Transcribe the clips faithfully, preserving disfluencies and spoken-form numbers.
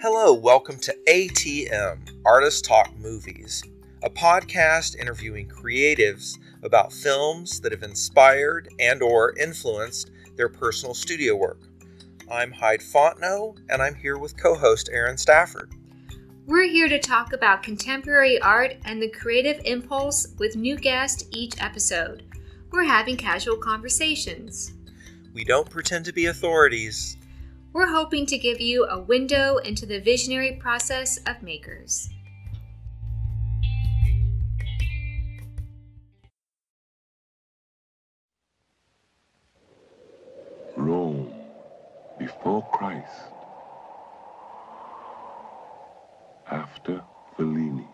Hello, welcome to A T M, Artist Talk Movies, a podcast interviewing creatives about films that have inspired and or influenced their personal studio work. I'm Hyde Fontenot, and I'm here with co-host Aaron Stafford. We're here to talk about contemporary art and the creative impulse with new guests each episode. We're having casual conversations. We don't pretend to be authorities. We're hoping to give you a window into the visionary process of makers. Rome before Christ, after Fellini.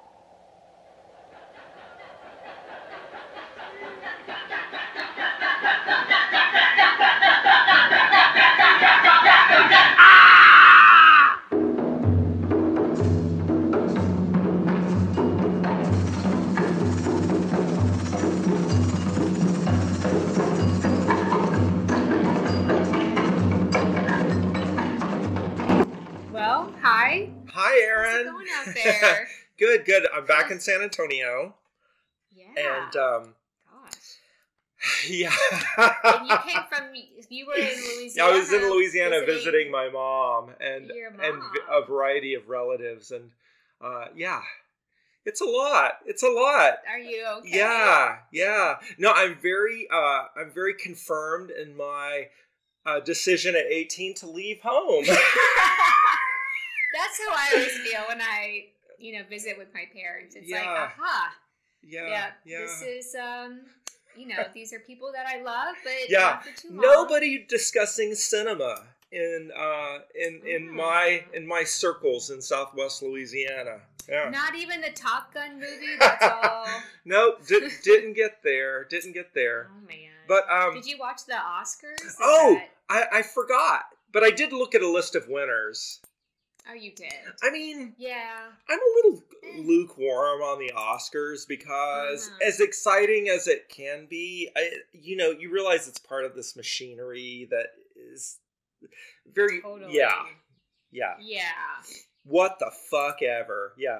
Well, hi. Hi, Aaron. How's it going out there? Good, good. I'm back in San Antonio. Yeah. And, um... Gosh. yeah. And you came from, you were in Louisiana. Yeah, I was in Louisiana visiting, visiting my mom and your mom. and a variety of relatives, and uh, yeah, it's a lot. It's a lot. Are you okay? Yeah, yeah. No, I'm very, uh, I'm very confirmed in my uh, decision at eighteen to leave home. That's how I always feel when I, you know, visit with my parents. It's Yeah. like, aha. yeah, Yeah, yeah. this is, um, you know, these are people that I love, but Yeah, not for too long. Nobody discussing cinema in uh in in Oh. my in my circles in Southwest Louisiana. Yeah. Not even the Top Gun movie. That's all. Nope, did, didn't get there. Didn't get there. Oh man. But um, did you watch the Oscars? Is oh, that- I I forgot. But I did look at a list of winners. Oh, you did. I mean, Yeah. I'm a little lukewarm on the Oscars because, Uh-huh. as exciting as it can be, I, you know, you realize it's part of this machinery that is very, Totally. yeah, yeah. Yeah. What the fuck ever, yeah.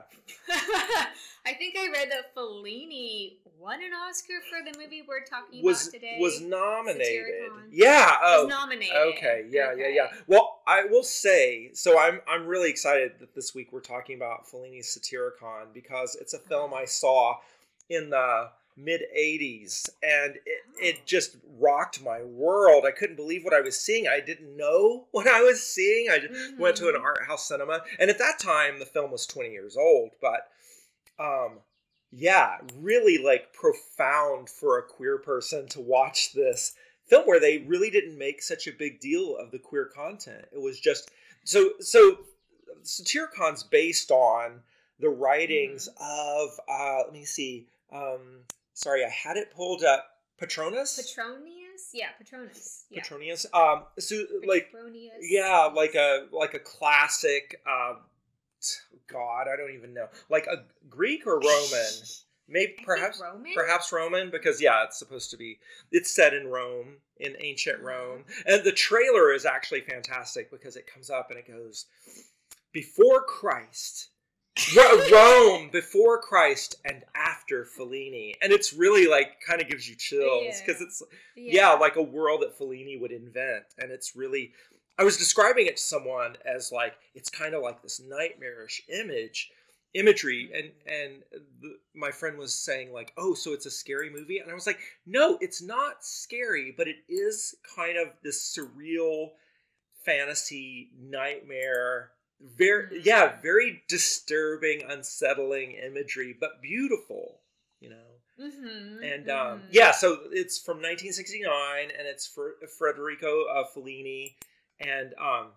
I think I read that Fellini won an Oscar for the movie we're talking Was about today. was nominated, Satyricon. yeah. Oh, Was nominated. okay, yeah, Okay. yeah, yeah. Well, I will say, so I'm I'm really excited that this week we're talking about Fellini's Satyricon because it's a film I saw in the mid eighties and it, it just rocked my world. I couldn't believe what I was seeing. I didn't know what I was seeing. I just Mhm. went to an art house cinema, and at that time the film was twenty years old, but um yeah, really like profound for a queer person to watch this film where they really didn't make such a big deal of the queer content. It was just so so Satyricon's based on the writings Mm-hmm. of uh let me see. Um sorry, I had it pulled up. Patronus? Petronius? Yeah, Patronus. Yeah. Petronius. Um so like Petronius. yeah, like a like a classic uh God, I don't even know. Like a Greek or Roman? Maybe I think perhaps Roman? perhaps Roman, because yeah, it's supposed to be. It's set in Rome, in ancient Uh-huh. Rome, and the trailer is actually fantastic because it comes up and it goes before Christ, Ro- Rome before Christ and after Fellini, and it's really like kind of gives you chills because Yeah. it's yeah. like a world that Fellini would invent, and it's really. I was describing it to someone as like it's kind of like this nightmarish image. imagery and and the, my friend was saying like, oh, so it's a scary movie, and I was like, no, it's not scary, but it is kind of this surreal fantasy nightmare, very Mm. yeah very disturbing, unsettling imagery, but beautiful, you know. Mm-hmm. And um mm-hmm. yeah, so it's from nineteen sixty-nine, and it's for Federico uh, Fellini, and um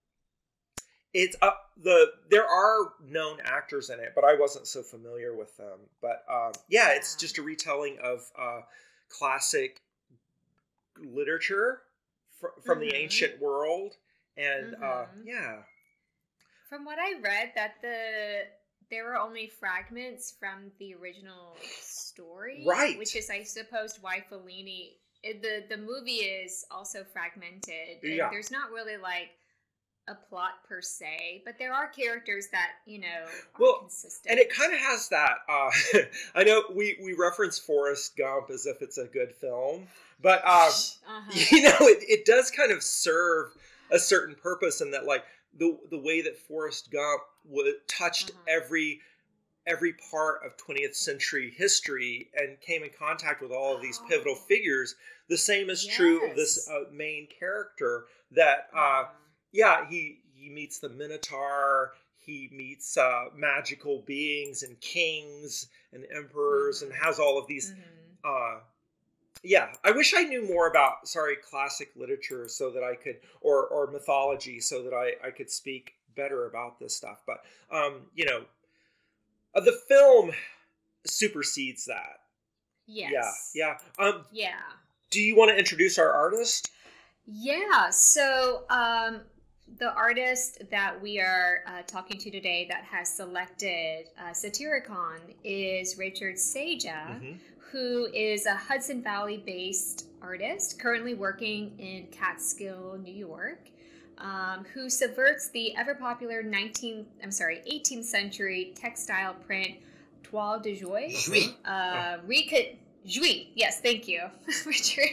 It's uh, the there are known actors in it, but I wasn't so familiar with them. But um, yeah, it's Yeah. just a retelling of uh, classic literature fr- from the Mhm. ancient world, and uh, Mhm. yeah, From what I read, that the there were only fragments from the original story, Right. Which is, I suppose, why Fellini. It, the the movie is also fragmented. And Yeah. there's not really like a plot per se, but there are characters that, you know, are well, consistent. And it kind of has that, uh, I know we, we reference Forrest Gump as if it's a good film, but, um, uh-huh. you know, it, it does kind of serve a certain purpose in that, like, the the way that Forrest Gump w- touched uh-huh. every every part of twentieth century history and came in contact with all of these oh. pivotal figures, the same is yes. true of this uh, main character that, uh, uh-huh. yeah, he, he meets the Minotaur, he meets uh, magical beings and kings and emperors mm-hmm. and has all of these, mm-hmm. uh, yeah, I wish I knew more about, sorry, classic literature so that I could, or, or mythology so that I, I could speak better about this stuff. But, um, you know, uh, the film supersedes that. Yes. Yeah, yeah. Um, yeah. Do you want to introduce our artist? Yeah, so um, the artist that we are uh, talking to today that has selected uh, Satyricon is Richard Saja, mm-hmm. who is a Hudson Valley-based artist currently working in Catskill, New York, um, who subverts the ever-popular nineteenth, I'm sorry, eighteenth century textile print toile de joie. Jouy. Uh, oh. recon- Jouy. Yes, thank you, Richard.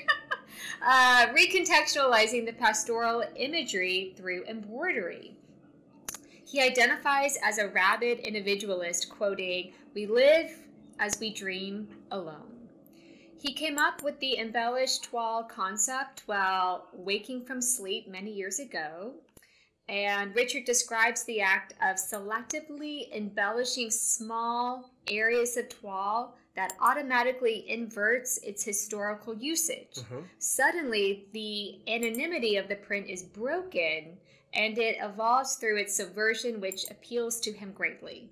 Uh, recontextualizing the pastoral imagery through embroidery. He identifies as a rabid individualist, quoting, "We live as we dream alone." He came up with the embellished toile concept while waking from sleep many years ago, and Richard describes the act of selectively embellishing small areas of toile that automatically inverts its historical usage. Uh-huh. Suddenly, the anonymity of the print is broken, and it evolves through its subversion, which appeals to him greatly.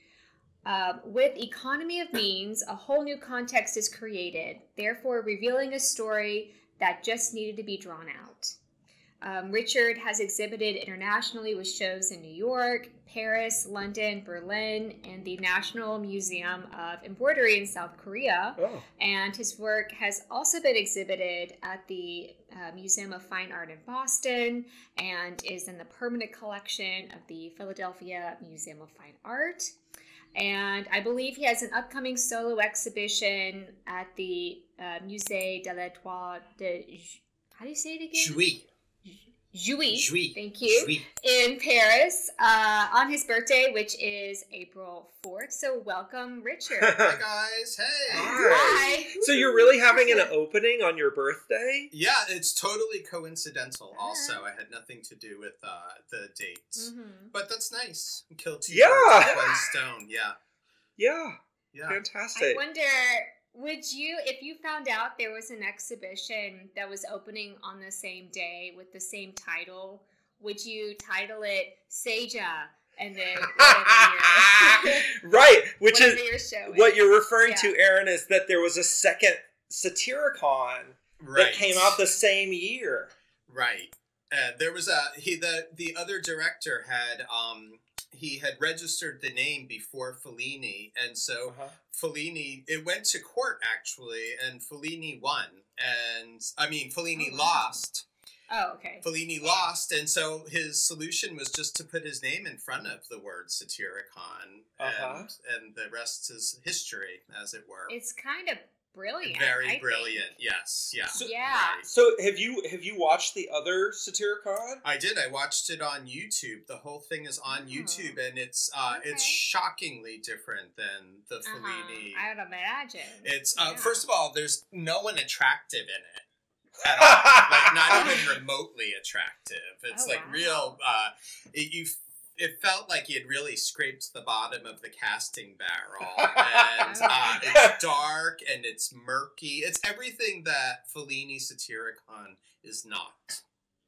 Um, with economy of means, a whole new context is created, therefore revealing a story that just needed to be drawn out. Um, Richard has exhibited internationally with shows in New York, Paris, London, Berlin, and the National Museum of Embroidery in South Korea. Oh. And his work has also been exhibited at the uh, Museum of Fine Art in Boston and is in the permanent collection of the Philadelphia Museum of Fine Art. And I believe he has an upcoming solo exhibition at the uh, Musée de la Toile de... How do you say it again? Jouy. Jouy, Jouy. Thank you, Jouy. In Paris uh, on his birthday, which is April fourth. So welcome, Richard. Hi, guys. Hey. Hi. So you're really having an opening on your birthday? Yeah, it's totally coincidental also. I had nothing to do with uh, the dates. Mm-hmm. But that's nice. Kill two yeah. birds with one stone. Yeah. Yeah. Yeah. Fantastic. I wonder... Would you, if you found out there was an exhibition that was opening on the same day with the same title, would you title it Saja and then whatever your, right, which is your what you're referring yeah. to, Aaron, is that there was a second Satyricon right. that came out the same year. Right. Uh, there was a he the the other director had um. He had registered the name before Fellini, and so uh-huh. Fellini, it went to court, actually, and Fellini won. And, I mean, Fellini oh, wow. lost. Oh, okay. Fellini lost, and so his solution was just to put his name in front of the word Satyricon, uh-huh. and, and the rest is history, as it were. It's kind of brilliant. Very I brilliant, think. yes. Yeah. So, yeah. Right. So have you have you watched the other Satyricon? I did. I watched it on YouTube. The whole thing is on oh. YouTube, and it's uh, okay. it's shockingly different than the uh-huh. Fellini. I would imagine. It's uh, yeah. First of all, there's no one attractive in it at all. Like not even remotely attractive. It's oh, like wow. real. Uh, it, you. It felt like he had really scraped the bottom of the casting barrel. And uh, it's dark and it's murky. It's everything that Fellini Satyricon is not.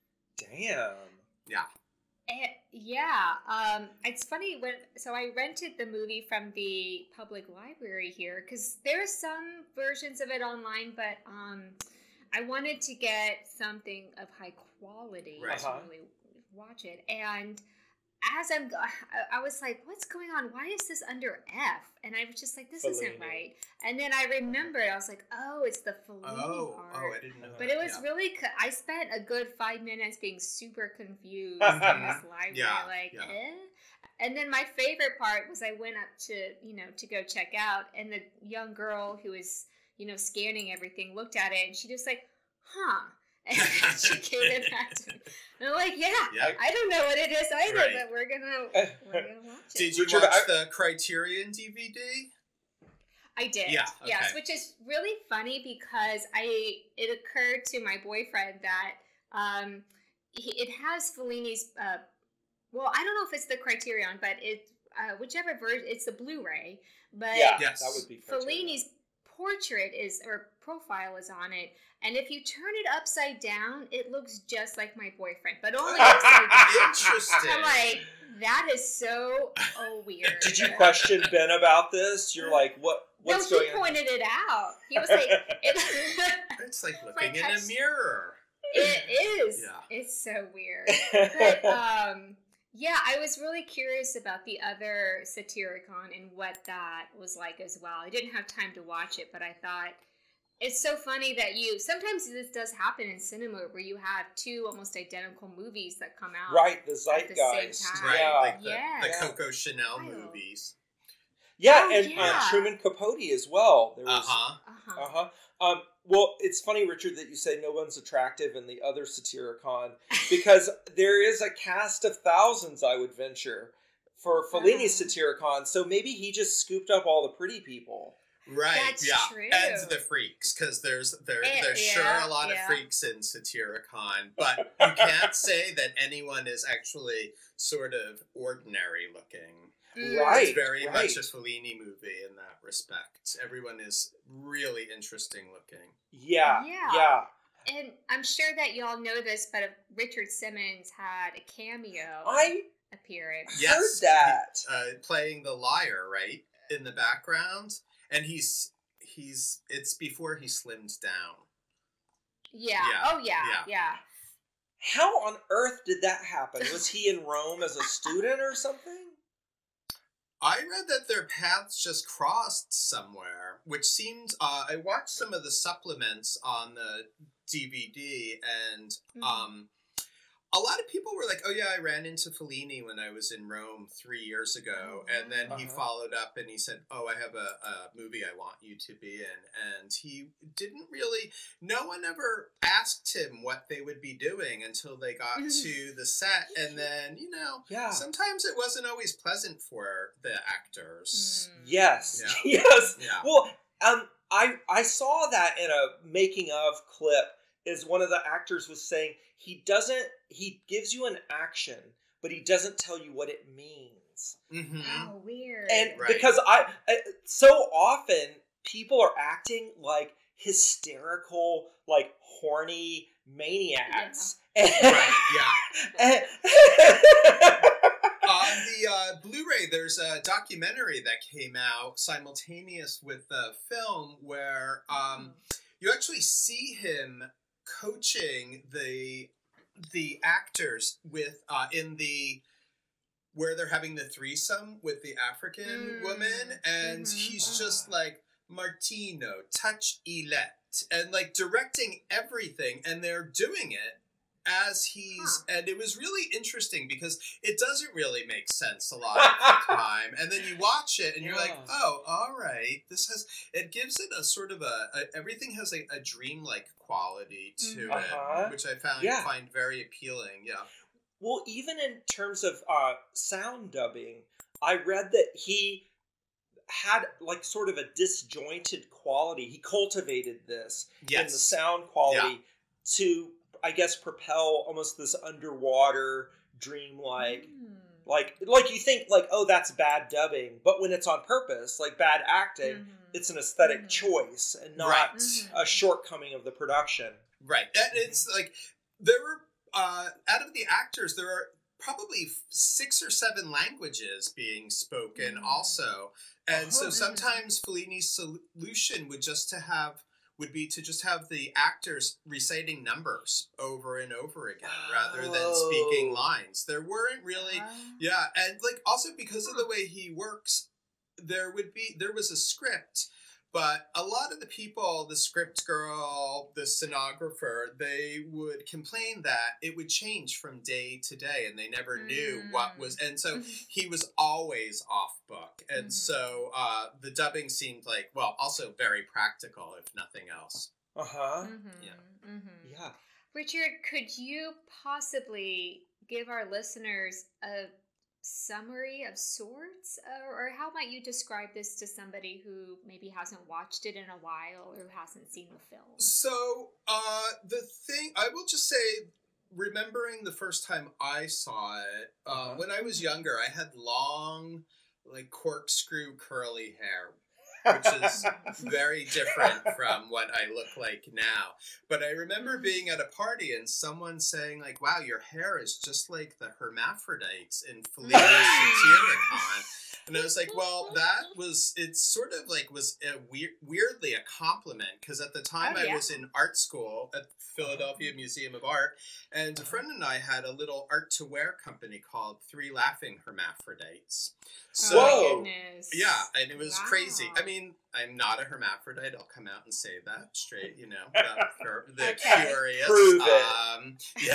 Damn. Yeah. Uh, yeah. Um, it's funny when so I rented the movie from the public library here because there are some versions of it online, but um, I wanted to get something of high quality right. to really watch it. And as I'm, go- I, I was like, what's going on? Why is this under F? And I was just like, this Fellini. isn't right. And then I remembered, I was like, oh, it's the Fellini Oh, part. oh, I didn't know. But that. it was Yeah. really, co- I spent a good five minutes being super confused in this library. Yeah, like, yeah. eh? And then my favorite part was I went up to, you know, to go check out, and the young girl who was, you know, scanning everything looked at it, and she just like, huh. And she gave it back to me. And I'm like, yeah, Yeah. I don't know what it is either, Right. but we're gonna we're gonna watch it. Did you Richard, watch I- the Criterion D V D? I did. Yeah, Yes, okay. which is really funny because I it occurred to my boyfriend that um he, it has Fellini's uh well, I don't know if it's the Criterion, but it uh, whichever version, it's the Blu-ray, but Yeah, Yes. that would be Criterion. Fellini's portrait is or profile is on it, and if you turn it upside down, it looks just like my boyfriend, but only upside down. Interesting. I'm like, that is so oh weird. Did you question Ben about this? You're like, what? What's no, going he on? pointed it out. He was like, it, It's like looking in Like, a mirror. it is. Yeah. It's so weird. But um, yeah, I was really curious about the other Satyricon and what that was like as well. I didn't have time to watch it, but I thought it's so funny that you sometimes this does happen in cinema where you have two almost identical movies that come out. Right, the At the same zeitgeist. time. Right, Yeah. like the, Yeah. the Yeah. Coco Chanel Wild. movies. Yeah, Oh, and yeah. Uh, Truman Capote as well. There Uh was, huh. Uh-huh. Uh huh. Um, well, it's funny, Richard, that you say no one's attractive in the other Satyricon because there is a cast of thousands, I would venture, for Fellini's Uh-huh. Satyricon. So maybe he just scooped up all the pretty people. Right. That's yeah. true. And the freaks, because there's there Eh, there's yeah, sure a lot yeah. of freaks in Satyricon, but you can't say that anyone is actually sort of ordinary looking. Mm. Right. It's very right. much a Fellini movie in that respect. Everyone is really interesting looking. Yeah, Yeah. yeah. And I'm sure that y'all know this, but Richard Simmons had a cameo I appearance. Yes. heard that. Uh, playing the liar, right, in the background, and he's he's it's before he slimmed down. Yeah. Yeah. Oh, yeah. Yeah. Yeah. How on earth did that happen? Was he in Rome as a student or something? I read that their paths just crossed somewhere, which seemed. Uh, I watched some of the supplements on the D V D, and Mhm. um, a lot of people were like, "Oh yeah, I ran into Fellini when I was in Rome three years ago," Oh, and then he Uh-huh. followed up and he said, "Oh, I have a, a movie I want you to be in," and he didn't really. No one ever asked him what they would be doing until they got to the set, and then you know. Yeah. Sometimes it wasn't always pleasant for the actors. Mm. Yes. Yeah. Yes. Yeah. Well, um, I I saw that in a making of clip. Is one of the actors was saying he doesn't. He gives you an action, but he doesn't tell you what it means. Mm-hmm. Oh, weird. And Right. because I, I so often people are acting like hysterical, like horny maniacs. Right, And- On the uh, Blu-ray, there's a documentary that came out simultaneous with the film where um, you actually see him coaching the the actors with uh, in the where they're having the threesome with the African Mm, woman, and mhm. he's just like, Martino, touch Elette, and like directing everything, and they're doing it as he's, and it was really interesting because it doesn't really make sense a lot of the time, and then you watch it and you're like, Yeah. oh, all right, this has, it gives it a sort of a, a everything has a, a dreamlike quality to Mhm. Uh-huh. it, which I found Yeah. find very appealing. Yeah. Well, even in terms of uh, sound dubbing, I read that he had like sort of a disjointed quality. He cultivated this in the Yes. sound quality to, I guess, propel almost this underwater, dreamlike. Mm. Like, like you think, like, oh, that's bad dubbing, but when it's on purpose, like bad acting, Mhm. it's an aesthetic Mhm. choice and not Right. Mhm. a shortcoming of the production. Right. And it's like there were uh, out of the actors, there are probably f- six or seven languages being spoken Mm. also, and so Uh-huh. sometimes Fellini's solution would just to have would be to just have the actors reciting numbers over and over again rather than speaking lines. There weren't really, Uh, yeah, and like also because of the way he works, there would be there was a script. But a lot of the people, the script girl, the stenographer, they would complain that it would change from day to day and they never mm. knew what was. And so he was always off book. And mm-hmm. so uh, the dubbing seemed like, well, also very practical, if nothing else. Uh-huh. Mm-hmm. Yeah. Mm-hmm. Yeah. Richard, could you possibly give our listeners a summary of sorts, uh, or how might you describe this to somebody who maybe hasn't watched it in a while or who hasn't seen the film? So uh the thing I will just say, remembering the first time I saw it, uh, uh-huh. when I was younger, I had long, like corkscrew curly hair, which is very different from what I look like now. But I remember being at a party and someone saying, like, wow, your hair is just like the hermaphrodites in Fellini's Satyricon. And I was like, well, that was, it's sort of like was a weird, weirdly a compliment, because at the time oh, yeah. I was in art school at Philadelphia Museum of Art, and a friend and I had a little art to wear company called Three Laughing Hermaphrodites. So, oh, goodness. Yeah, and it was wow. crazy. I mean, I'm not a hermaphrodite. I'll come out and say that straight, you know, uh, for the okay. curious. Prove it. Um, yeah.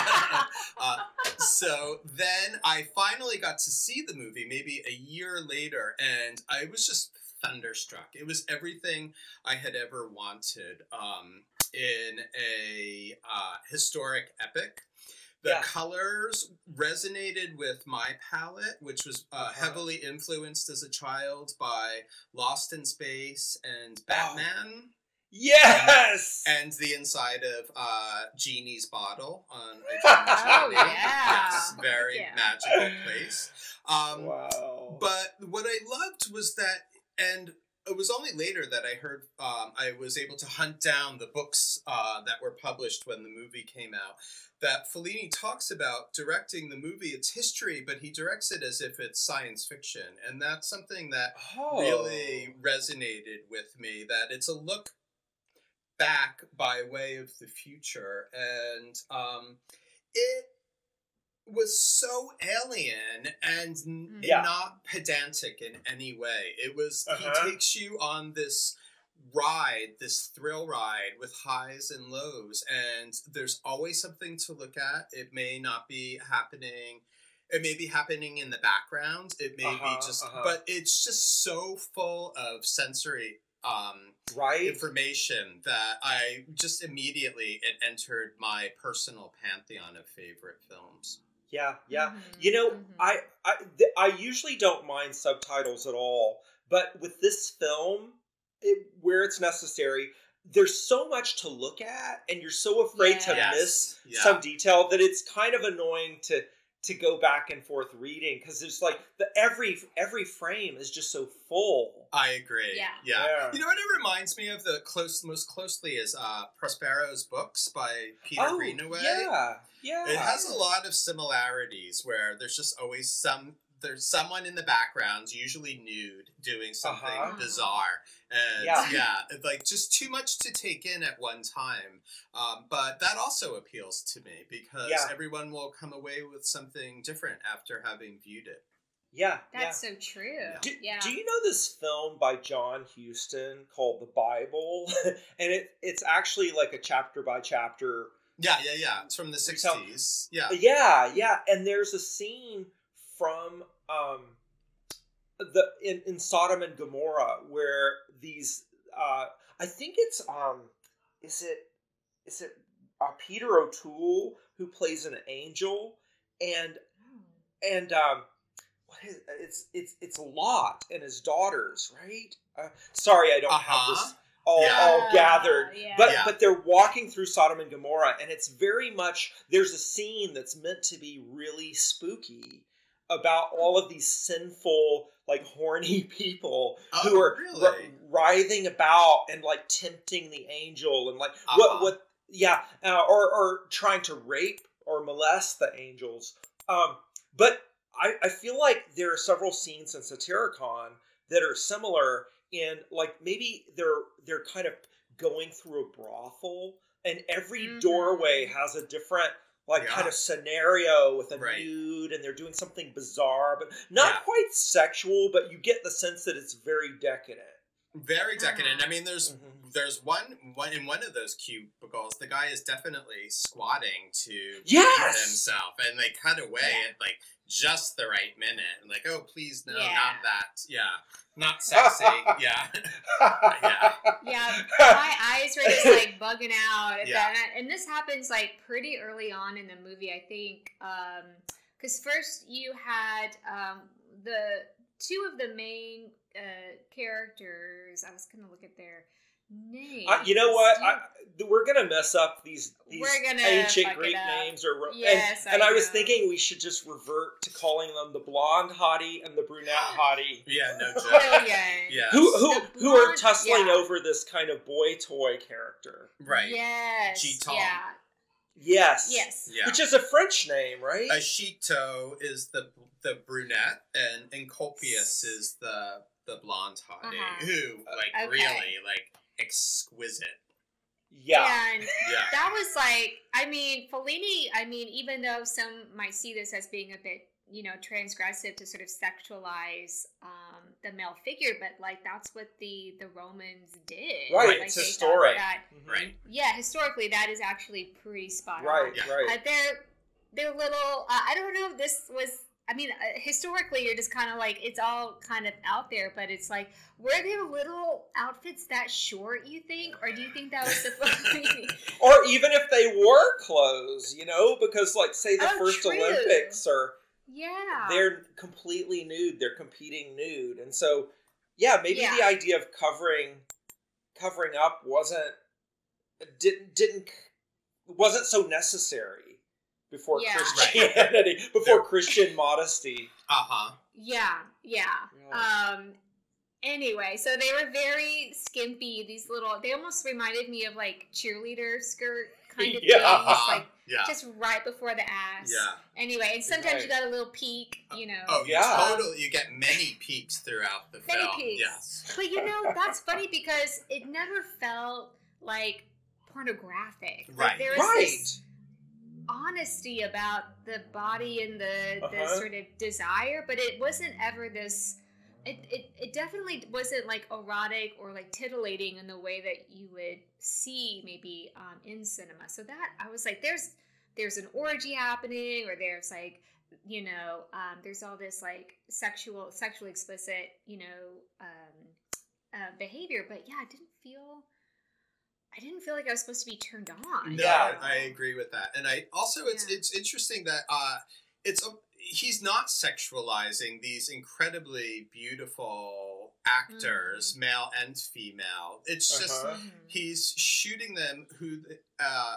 uh, so then I finally got to see the movie maybe a year later, and I was just thunderstruck. It was everything I had ever wanted um, in a uh, historic epic. The yeah. colors resonated with my palette, which was uh, uh-huh. heavily influenced as a child by Lost in Space and Batman. Oh. Yes! And, and the inside of uh, Genie's bottle on Oh, yeah. Yes, very yeah. magical place. Um, wow. But what I loved was that, and it was only later that I heard, um, I was able to hunt down the books uh, that were published when the movie came out, that Fellini talks about directing the movie, its history, but he directs it as if it's science fiction. And that's something that oh. really resonated with me, that it's a look back by way of the future. And um, it was so alien and n- yeah. not pedantic in any way. It was, uh-huh. he takes you on this ride, this thrill ride with highs and lows, and there's always something to look at. It may not be happening, it may be happening in the background, it may uh-huh, be just, uh-huh. but it's just so full of sensory um, right? information that I just immediately, it entered my personal pantheon of favorite films. Yeah, yeah. Mm-hmm, you know, mm-hmm. I, I, th- I usually don't mind subtitles at all, but with this film, It, where it's necessary, there's so much to look at, and you're so afraid yes. to yes. miss yeah. some detail that it's kind of annoying to to go back and forth reading, because there's like the every every frame is just so full. I agree. Yeah. yeah. Yeah. You know what it reminds me of the close most closely is uh, Prospero's books by Peter Oh, Greenaway. yeah, yeah. It has a lot of similarities where there's just always some there's someone in the background, usually nude, doing something Uh-huh. bizarre. And Yeah. yeah, like just too much to take in at one time. Um, but that also appeals to me because Yeah. everyone will come away with something different after having viewed it. Yeah, That's yeah. so true. Do, yeah. do you know this film by John Huston called The Bible? And it it's actually like a chapter by chapter. Yeah, yeah, yeah. It's from the sixties. Yeah. Yeah, yeah. And there's a scene from um the in, in Sodom and Gomorrah where these uh I think it's um is it is it uh, Peter O'Toole who plays an angel, and and um what is it's it's it's Lot and his daughters, right? Uh, sorry, I don't Uh-huh. have this all, Yeah. all gathered. Yeah. But Yeah. but they're walking through Sodom and Gomorrah, and it's very much, there's a scene that's meant to be really spooky about all of these sinful, like horny people Oh, who are really? wr- writhing about and like tempting the angel and like Uh-huh. what what yeah uh, or or trying to rape or molest the angels. Um, but I I feel like there are several scenes in Satyricon that are similar in, like, maybe they're they're kind of going through a brothel, and every Mhm. doorway has a different like Yeah. kind of scenario with a Right. nude, and they're doing something bizarre, but not Yeah. quite sexual, but you get the sense that it's very decadent. Very decadent. Uh-huh. I mean, there's Mhm. there's one one in one of those cubicles. The guy is definitely squatting to Yes! relieve himself, and they cut away Yeah. at like just the right minute. And like, oh, please, no, Yeah. not that. Yeah, not sexy. yeah, yeah. Yeah, my eyes were just like bugging out at Yeah. that. And this happens like pretty early on in the movie, I think. Because first you had um, the two of the main uh, characters. I was going to look at their names. I, you know what? Do you- I, we're gonna mess up these these We're gonna ancient fuck it Greek up. names, or ro- Yes, and, and I I was know. thinking we should just revert to calling them the blonde hottie and the brunette hottie, Yeah, no joke. Brilliant. Yeah. who who The who are blonde- tussling yeah. over this kind of boy toy character. Right. Yes. Giton. Yeah. Yes. Yes. Yeah. Which is a French name, right? Ashito is the the brunette, and Encolpius is the the blonde hottie, Uh-huh. who like Okay. really like exquisite. yeah. And Yeah. that was like, I mean, Fellini, I mean, even though some might see this as being a bit, you know, transgressive to sort of sexualize um, the male figure, but like that's what the the Romans did. Right, Like, it's they thought historic. That, Mhm. Right. yeah, historically, that is actually pretty spot Right, on. Yeah. right. Uh, they're they're little. Uh, I don't know if this was. I mean, uh, historically, you're just kind of like it's all kind of out there, but it's like, were their little outfits that short? You think, or do you think that was the Fellini? Or even if they wore clothes, you know, because like say the Oh, first true. Olympics are Yeah. they're completely nude, they're competing nude. And so yeah, maybe Yeah. the idea of covering covering up wasn't didn't didn't wasn't so necessary before Yeah. Christianity, before Christian modesty. Uh huh. Yeah, yeah. Yeah. Um. Anyway, so they were very skimpy. These little, they almost reminded me of like cheerleader skirt kind of Yeah. things, like Yeah. just right before the ass. Yeah. Anyway, and sometimes Right. you got a little peek, you know. Oh, you Yeah. totally. You get many peaks throughout the Many film. peaks. Yes. But you know, that's funny because it never felt like pornographic. Like, Right. there was Right. this honesty about the body and the, the Uh-huh. sort of desire, but it wasn't ever this. It, it, it definitely wasn't like erotic or like titillating in the way that you would see maybe um, in cinema. So that I was like, there's there's an orgy happening, or there's like, you know, um, there's all this like sexual, sexually explicit, you know, um, uh, behavior. But yeah, I didn't feel. I didn't feel like I was supposed to be turned on. No, Yeah. I agree with that. And I also it's Yeah. it's interesting that uh it's a, he's not sexualizing these incredibly beautiful actors, Mhm. male and female. It's just Uh-huh. Mhm. he's shooting them who uh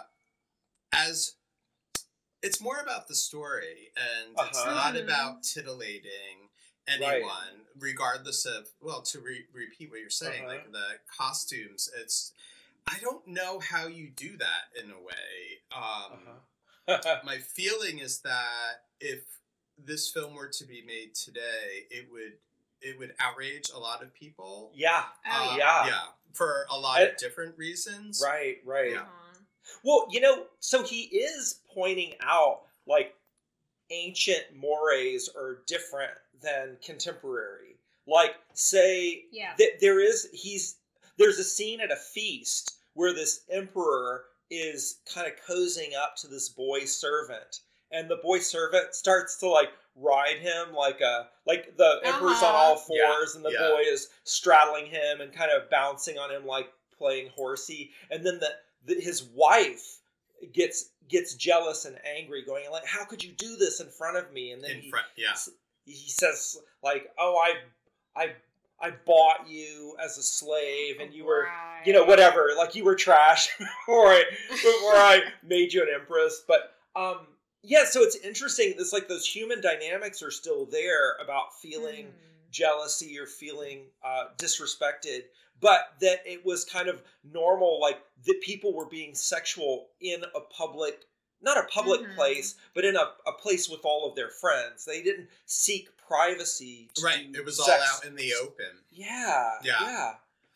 as it's more about the story, and it's Uh-huh. not Mhm. about titillating anyone, regardless of, well, to re- repeat what you're saying, Uh-huh. like the costumes. It's I don't know how you do that in a way. Um, Uh-huh. My feeling is that if this film were to be made today, it would it would outrage a lot of people. Yeah. Oh, Um, yeah. yeah, for a lot And- of different reasons. Right, right. Yeah. Uh-huh. Well, you know, so he is pointing out like ancient mores are different than contemporary. Like, say Yeah. that there is he's there's a scene at a feast where this emperor is kind of cozying up to this boy servant, and the boy servant starts to like ride him like a like the emperor's on Uh-huh. all fours, and the Yeah. boy is straddling him and kind of bouncing on him like playing horsey, and then the, the his wife gets gets jealous and angry, going like, "How could you do this in front of me?" And then In he, front, yeah. he says like, "Oh, I I I bought you as a slave, and you were." You know, whatever, like you were trash before I, before I made you an empress. But, um, yeah, so it's interesting. It's like those human dynamics are still there about feeling Mm. jealousy or feeling uh, disrespected, but that it was kind of normal, like that people were being sexual in a public, not a public Mhm. place, but in a, a place with all of their friends. They didn't seek privacy. To Right. do It was all sex. out in the open. Yeah, Yeah. yeah.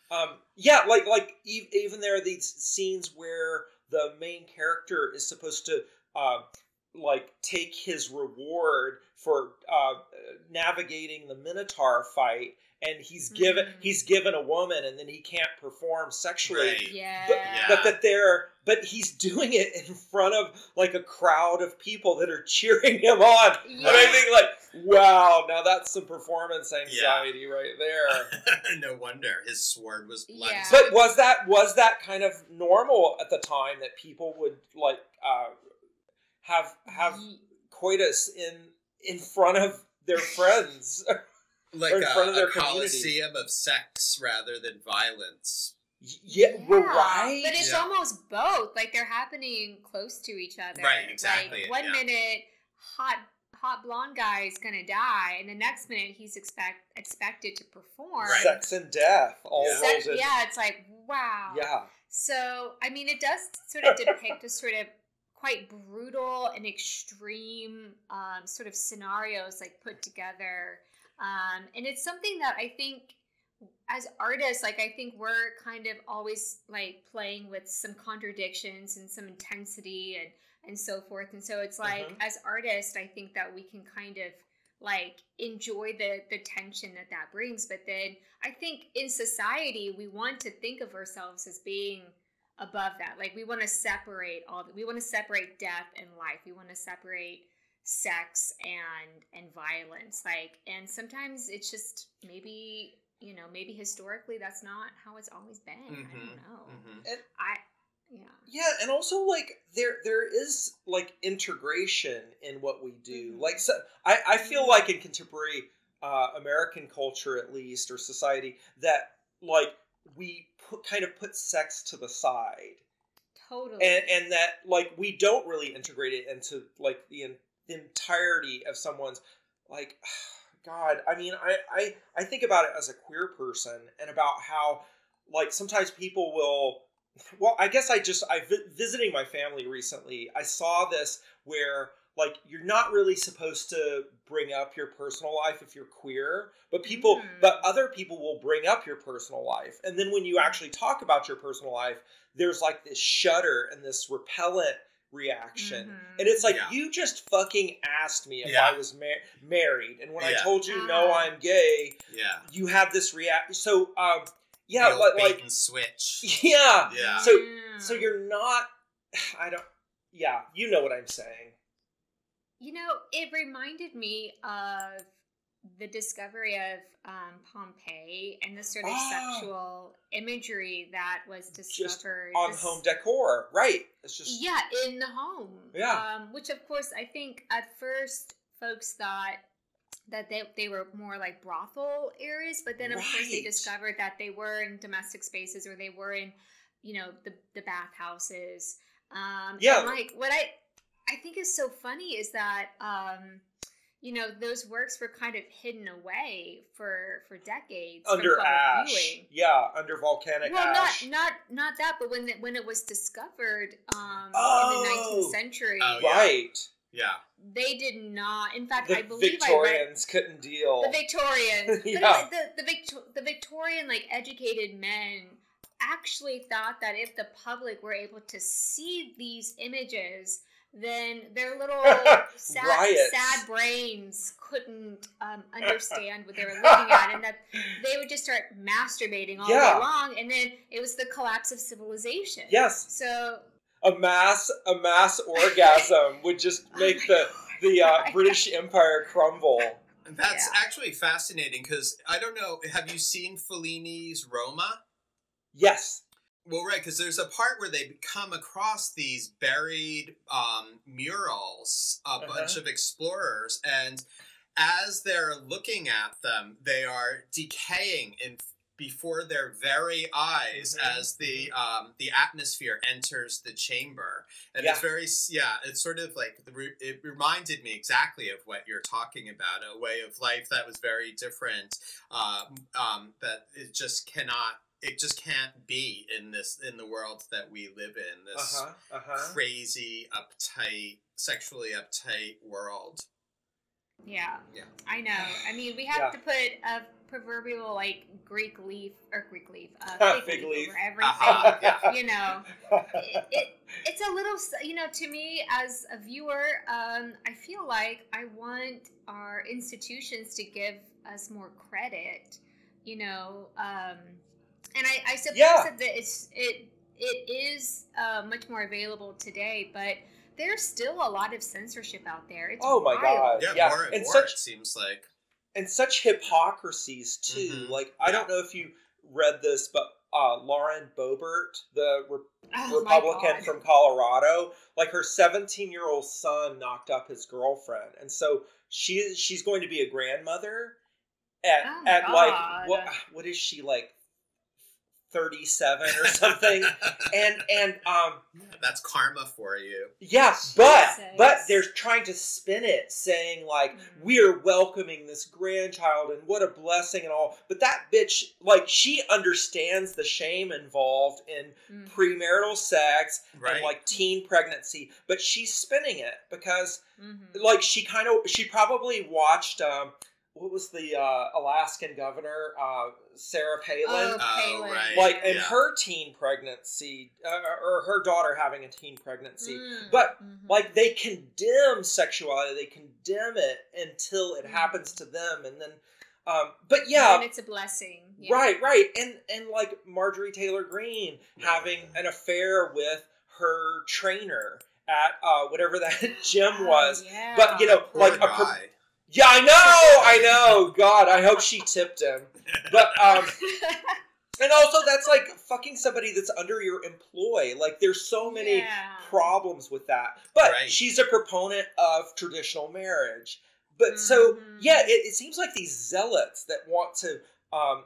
Um, yeah, like like e- even there are these scenes where the main character is supposed to uh, like take his reward for uh, navigating the Minotaur fight, and he's given Mhm. he's given a woman, and then he can't perform sexually. Right. Yeah. But, Yeah. but that they're but he's doing it in front of like a crowd of people that are cheering him on. And I Yeah. think like, wow, now that's some performance anxiety right there. No wonder his sword was bloody. Yeah. But was that was that kind of normal at the time that people would like uh, have have Ye- coitus in in front of their friends? Like or in a, front of their a community. coliseum of sex rather than violence. Yeah, we're right. But it's Yeah. almost both. Like they're happening close to each other. Right, exactly, Like one yeah. minute, hot hot blonde guy is gonna die, and the next minute he's expect expected to perform. Right. Sex and death all Yeah. Sex- rolled in. yeah, it's like wow. Yeah. So I mean, it does sort of depict a sort of quite brutal and extreme um, sort of scenarios like put together. Um, and it's something that I think as artists, like I think we're kind of always like playing with some contradictions and some intensity and, and so forth. And so it's like, Mhm. as artists, I think that we can kind of like enjoy the, the tension that that brings. But then I think in society, we want to think of ourselves as being above that. Like we want to separate all the, we want to separate death and life. We want to separate sex and and violence, like, and sometimes it's just maybe, you know, maybe historically that's not how it's always been. I Mhm, don't know. mhm. And I yeah yeah, and also like there there is like integration in what we do. Mhm. Like so, I I feel like in contemporary uh, American culture, at least, or society, that like we put, kind of put sex to the side, totally and and that like we don't really integrate it into like the, en- the entirety of someone's like. God, I mean, I, I I think about it as a queer person, and about how like sometimes people will. Well, I guess I just I vi- visiting my family recently. I saw this where like you're not really supposed to bring up your personal life if you're queer, but people, Mm. but other people will bring up your personal life, and then when you actually talk about your personal life, there's like this shudder and this repellent reaction, Mhm. and it's like Yeah. you just fucking asked me if Yeah. I was mar- married, and when I Yeah. told you no, Ah. I'm gay, Yeah. you have this react. So, um, yeah, the old like, bait like and switch. yeah. Yeah. So, Yeah. so you're not. I don't. Yeah, you know what I'm saying. You know, it reminded me of the discovery of um, Pompeii and the sort of Oh. sexual imagery that was Just discovered on this- home decor, right? It's just Yeah, in the home. Yeah. Um, which of course I think at first folks thought that they, they were more like brothel areas, but then of course they Right. discovered that they were in domestic spaces, or they were in, you know, the, the bathhouses. Um, Yeah. and like what I I think is so funny is that um, you know, those works were kind of hidden away for for decades from under public ash. viewing. Yeah, under volcanic Well, ash. not not not that, but when the, when it was discovered um, Oh. in the nineteenth century, Oh, yeah. Right. Yeah. they did not. In fact, The I believe Victorians couldn't deal. I read the Victorians, but Yeah. like the the, Victor, the Victorian like educated men actually thought that if the public were able to see these images, then their little sad, Riots. sad brains couldn't um, understand what they were looking at, and that they would just start masturbating all Yeah. day long, and then it was the collapse of civilization. Yes, So a mass a mass orgasm would just Oh make my the God. the uh, Yeah. British Empire crumble. That's Yeah. actually fascinating because I don't know. Have you seen Fellini's Roma? Yes. Well, right, because there's a part where they come across these buried um, murals, a Uh-huh. bunch of explorers, and as they're looking at them, they are decaying in before their very eyes Mhm. as the um, the atmosphere enters the chamber, and Yeah. it's very yeah, it's sort of like the re- it reminded me exactly of what you're talking about, a way of life that was very different, uh, um, that it just cannot. It just can't be in this in the world that we live in. This Uh huh. Uh huh. crazy, uptight, sexually uptight world. yeah, Yeah. I know. I mean, we have Yeah. to put a proverbial like Greek leaf or Greek leaf, uh, fig, Fig leaf, leaf. over everything. Uh-huh, yeah. You know, it, it it's a little, you know, to me as a viewer, um, I feel like I want our institutions to give us more credit. You know, um, and I, I suppose Yeah. that it's it it is uh, much more available today, but there's still a lot of censorship out there. It's Oh my wild. God. Yeah, Yeah, more and and more such- it seems like. And such hypocrisies too. Mhm. Like I don't know if you read this, but uh, Lauren Boebert, the re- Oh, my Republican God. from Colorado, like her seventeen-year-old son knocked up his girlfriend, and so she she's going to be a grandmother at Oh, my at like God. what what is she like thirty-seven or something, and and um That's karma for you. yeah, but Jesus. but they're trying to spin it, saying like Mhm. we're welcoming this grandchild and what a blessing and all. But that bitch, like, she understands the shame involved in Mhm. premarital sex Right. and like teen pregnancy, but she's spinning it because Mhm. like she kind of she probably watched um what was the uh, Alaskan governor uh, Sarah Palin. Oh, Oh, Palin. right. Like, and Yeah. her teen pregnancy, uh, or her daughter having a teen pregnancy. Mm, But, mhm. like, they condemn sexuality, they condemn it until it Mhm. happens to them. And then, um, but And yeah, it's a blessing. Yeah. right, right. And, and like Marjorie Taylor Greene having an affair with her trainer at uh, whatever that gym Oh, was. yeah. But, you know, Poor like a. pro- guy. Yeah, I know, I know. God, I hope she tipped him. But, um, and also that's like fucking somebody that's under your employ. Like, there's so many Yeah. problems with that. But Right. she's a proponent of traditional marriage. But so, Mhm. yeah, it, it seems like these zealots that want to, um,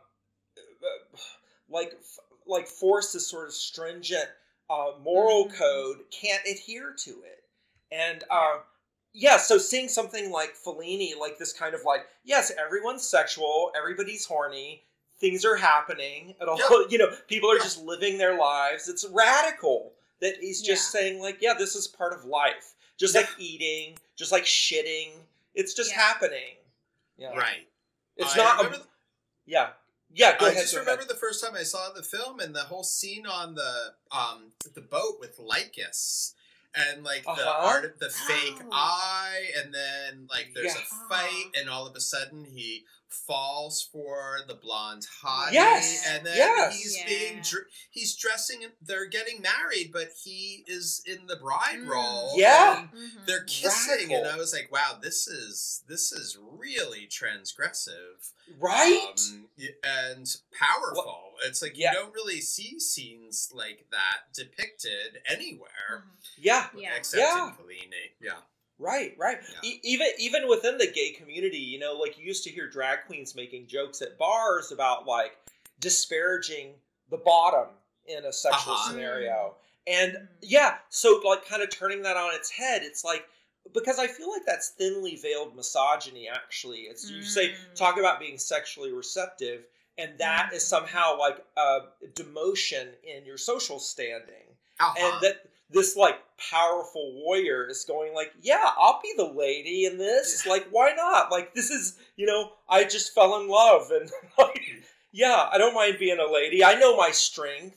uh, like, f- like force this sort of stringent uh, moral Mhm. code can't adhere to it. And, uh, yeah, so seeing something like Fellini, like this kind of like, yes, everyone's sexual, everybody's horny, things are happening, and all, Yeah. you know, people are Yeah. just living their lives. It's radical that he's just Yeah. saying like, yeah, this is part of life, just Yeah. like eating, just like shitting. It's just Yeah. happening. Yeah, Right. it's I not. A, remember- yeah, yeah. Go I ahead. just go remember ahead. the first time I saw the film and the whole scene on the um the boat with Lycus and like the Uh-huh. art, the fake Oh. eye, and then like there's Yeah. a fight, and all of a sudden he falls for the blonde hottie, Yes. and then Yes. he's Yeah. being dr- he's dressing. They're getting married, but he is in the bride Mm. role. Yeah. and Mhm. they're kissing, and Radical. I was like, "Wow, this is this is really transgressive." Right. Um, y- and powerful. It's like Yeah. you don't really see scenes like that depicted anywhere Mhm. yeah. Yeah. except Yeah. in Fellini. Yeah. Right, right. Yeah. E- even even within the gay community, you know, like you used to hear drag queens making jokes at bars about like disparaging the bottom in a sexual Uh-huh. scenario. And Mhm. yeah, so like kind of turning that on its head, it's like because I feel like that's thinly veiled misogyny actually. It's you say Mm. talk about being sexually receptive and that is Mhm. somehow like a demotion in your social standing. Uh-huh. And that this like powerful warrior is going like, yeah, I'll be the lady in this. Yeah. Like, why not? Like, this is, you know, I just fell in love, and like, yeah, I don't mind being a lady. I know my strength.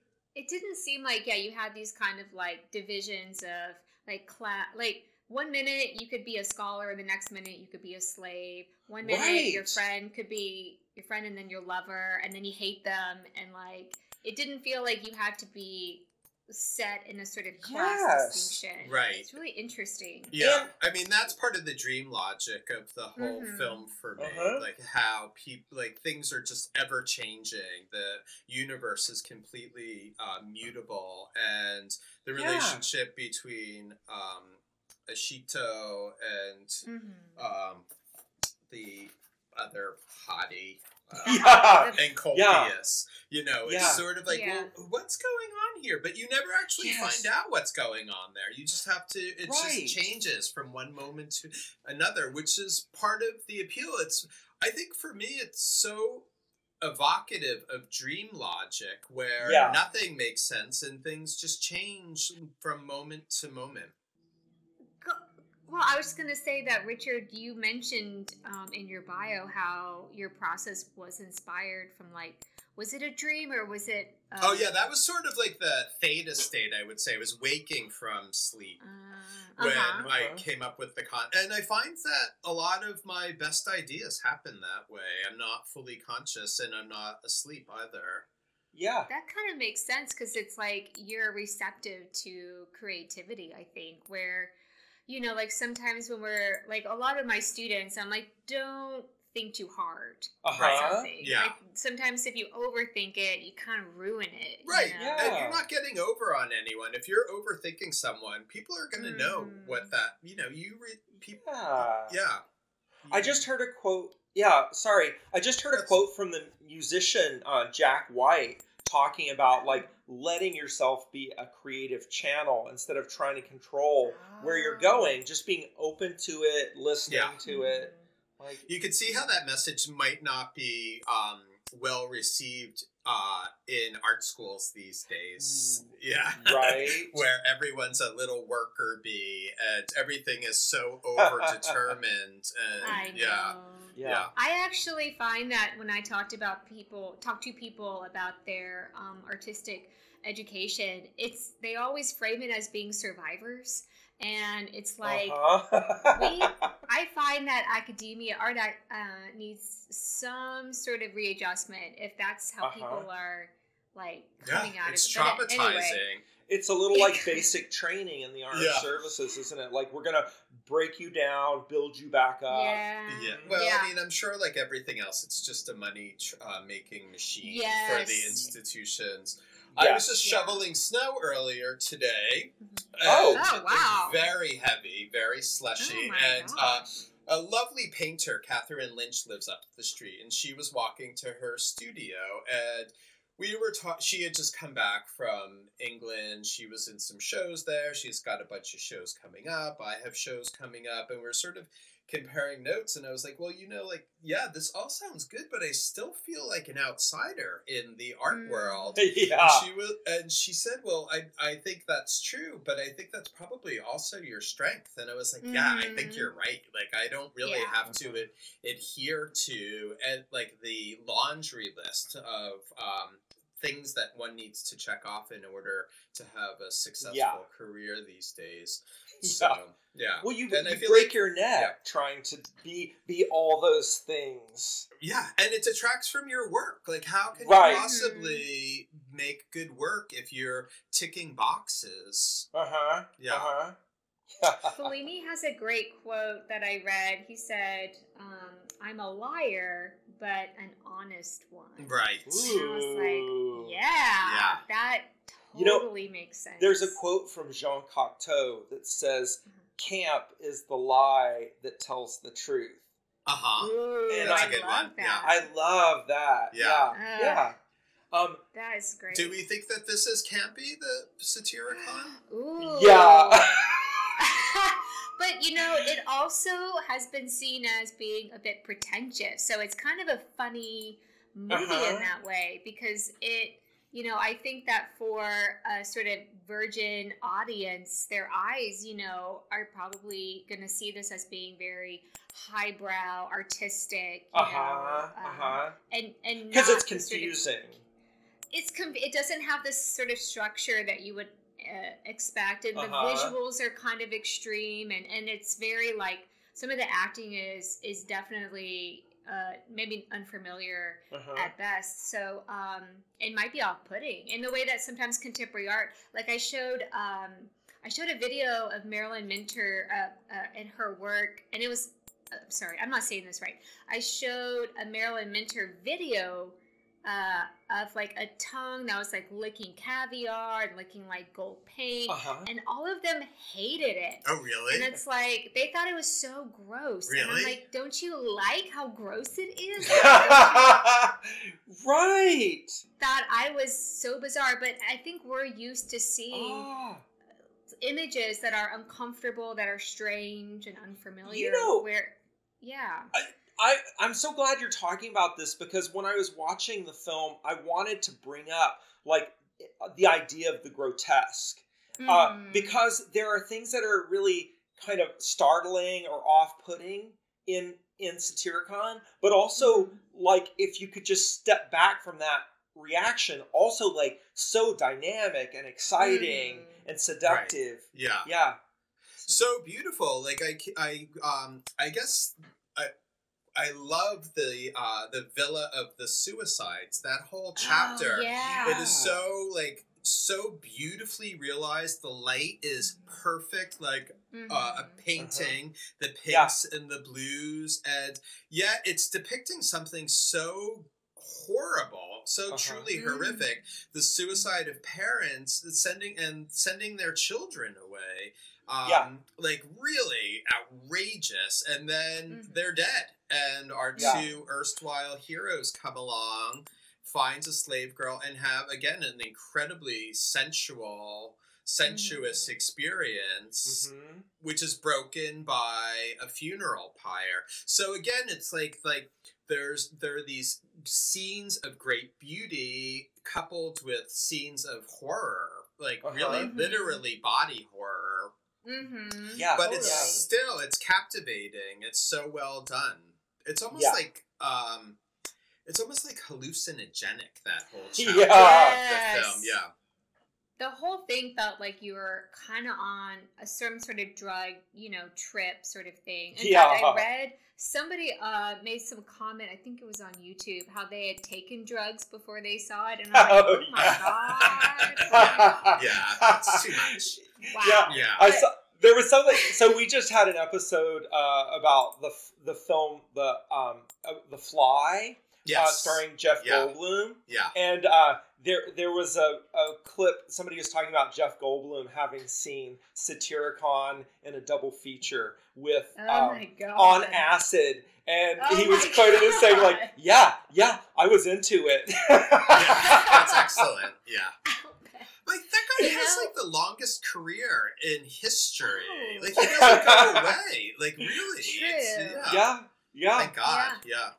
It didn't seem like, yeah, you had these kind of like divisions of like class, like one minute you could be a scholar, the next minute you could be a slave. One minute your Right. friend could be your friend and then your lover, and then you hate them, and like it didn't feel like you had to be set in a sort of class Yes. distinction. Right. It's really interesting. Yeah, And- I mean that's part of the dream logic of the whole Mhm. film for me. Uh-huh. Like how people, like things are just ever changing. The universe is completely uh, mutable, and the Yeah. relationship between um, Ashito and Mm-hmm. um, the other hottie. Uh, Yeah. and Colpius, Yeah. you know, it's Yeah. sort of like, Yeah. well, what's going on here? But you never actually Yes. find out what's going on there. You just have to, it Right. just changes from one moment to another, which is part of the appeal. It's, I think for me, it's so evocative of dream logic where Yeah. nothing makes sense and things just change from moment to moment. Go- Well, I was going to say that, Richard, you mentioned um, in your bio how your process was inspired from, like, was it a dream or was it... Uh, oh, yeah, that was sort of like the theta state, I would say. It was waking from sleep uh, when uh-huh. I came up with the con. And I find that a lot of my best ideas happen that way. I'm not fully conscious and I'm not asleep either. Yeah. That kind of makes sense because it's like you're receptive to creativity, I think, where, you know, like sometimes when we're, like a lot of my students, I'm like, don't think too hard. Uh-huh. Something. Yeah. Like sometimes if you overthink it, you kind of ruin it. Right. You know? Yeah. And you're not getting over on anyone. If you're overthinking someone, people are going to Mm. know what that, you know, you, re- people, Yeah. yeah. I just heard a quote. Yeah, sorry. I just heard a That's- quote from the musician uh, Jack White talking about like letting yourself be a creative channel instead of trying to control where you're going. Just being open to it, listening Yeah. to it. Like You could see how that message might not be um, well received uh, in art schools these days. Yeah. right. Where everyone's a little worker bee and everything is so overdetermined. And I know. yeah. Yeah. I actually find that when I talked about people, talk to people about their um, artistic education, it's they always frame it as being survivors, and it's like Uh-huh. we. I find that academia, art, uh, needs some sort of readjustment if that's how Uh-huh. people are like Yeah, coming out it's of it. But traumatizing. anyway, It's a little like basic training in the armed Yeah. services, isn't it? Like we're gonna break you down, build you back up. yeah, Yeah. Well, yeah. I mean, I'm sure like everything else, it's just a money tr- uh, making machine for Yes. the institutions. I was Yes. just Yeah. shoveling snow earlier today. Oh. and Oh, it was wow. very heavy, very slushy. Oh my and uh, gosh. a lovely painter, Catherine Lynch, lives up the street, and she was walking to her studio, and we were ta- she had just come back from England. She was in some shows there. She's got a bunch of shows coming up. I have shows coming up, and we're sort of comparing notes, and I was like, well, you know, like, yeah, this all sounds good, but I still feel like an outsider in the art Mm. world. Yeah. And she was, and she said, "Well, I, I think that's true, but I think that's probably also your strength." And I was like, "Yeah, I think Mhm. you're right. Like, I don't really Yeah. have to ad- adhere to and like the laundry list of um, things that one needs to check off in order to have a successful Yeah. career these days." Yeah. So, yeah. Well, you, And I you feel break like- your neck trying to be be all those things. Yeah, and it detracts from your work. Like, how can Right. you possibly make good work if you're ticking boxes? Uh huh. Yeah. Uh huh. Fellini has a great quote that I read. He said, um, "I'm a liar, but an honest one." Right. And I was Ooh. like, yeah, Yeah. that You know, totally makes sense. There's a quote from Jean Cocteau that says, "Camp is the lie that tells the truth." Uh huh. Ooh, And That's I a good love one, that. yeah. I love that. Yeah. Yeah. Yeah. Um. That is great. Do we think that this is campy, the Satyricon? Ooh. Yeah. But you know, it also has been seen as being a bit pretentious. So it's kind of a funny movie Uh-huh. in that way because it, you know, I think that for a sort of virgin audience, their eyes, you know, are probably going to see this as being very highbrow, artistic, you Uh huh. know, Uh um, huh. and and Because not it's the sort of- confusing. it's com- it doesn't have this sort of structure that you would uh, expect, and the Uh-huh. visuals are kind of extreme, and and it's very like some of the acting is is definitely uh, maybe unfamiliar Uh-huh. at best. So um, it might be off-putting in the way that sometimes contemporary art, like I showed. Um, I showed a video of Marilyn Minter uh, uh, and her work, and it was. Uh, sorry, I'm not saying this right. I showed a Marilyn Minter video uh, of like a tongue that was like licking caviar and licking like gold paint, Uh-huh. and all of them hated it. Oh, really? And it's like they thought it was so gross. And I'm Really? like, don't you like how gross it is? Right. Thought I was so bizarre, but I think we're used to seeing Ah. images that are uncomfortable, that are strange and unfamiliar. You know- where, yeah, I, I'm so glad you're talking about this because when I was watching the film, I wanted to bring up like the idea of the grotesque uh, Mhm. because there are things that are really kind of startling or off-putting in in Satyricon, but also like if you could just step back from that reaction, also like so dynamic and exciting Mm. and seductive. Yeah. Yeah. So beautiful. Like I, I, um, I guess I, I love the uh, the Villa of the Suicides. That whole chapter. Oh, yeah. It is so like so beautifully realized. The light is perfect. Like Mhm. uh, a painting, the Yeah. pinks and the blues, and yet it's depicting something so horrible, so Uh-huh. truly Mm. horrific. The suicide of parents, sending and sending their children away. Um, Yeah. like really outrageous, and then Mhm. they're dead. And our Yeah. two erstwhile heroes come along, finds a slave girl, and have again an incredibly sensual, sensuous Mhm. experience, Mhm. which is broken by a funeral pyre. So again, it's like like there's there are these scenes of great beauty coupled with scenes of horror, like Uh-huh. really Mhm. literally body horror. Mm-hmm. Yeah. But Totally. it's still it's captivating. It's so well done. It's almost Yeah. like um it's almost like hallucinogenic, that whole chapter Yeah. of the film. Yes. Yeah. The whole thing felt like you were kind of on a certain sort of drug, you know, trip sort of thing. In Yeah. fact, I read somebody uh, made some comment, I think it was on YouTube, how they had taken drugs before they saw it. And I'm like, Oh, oh, my God. Yeah. It's too much. Wow. Yeah. Yeah. I saw there was something. So we just had an episode uh, about the f- the film the um uh, the Fly, Yes. uh, starring Jeff Yeah. Goldblum, Yeah. and uh, there there was a, a clip. Somebody was talking about Jeff Goldblum having seen Satyricon in a double feature with Oh, um, my God. on acid. And Oh he was my quoted as saying, like, God. yeah, yeah, I was into it. Yeah. That's excellent. Yeah. Like that guy You has know- like the longest career in history. Oh. Like he doesn't go away. Like really. True. It's, yeah. Yeah, yeah. Thank God. Yeah.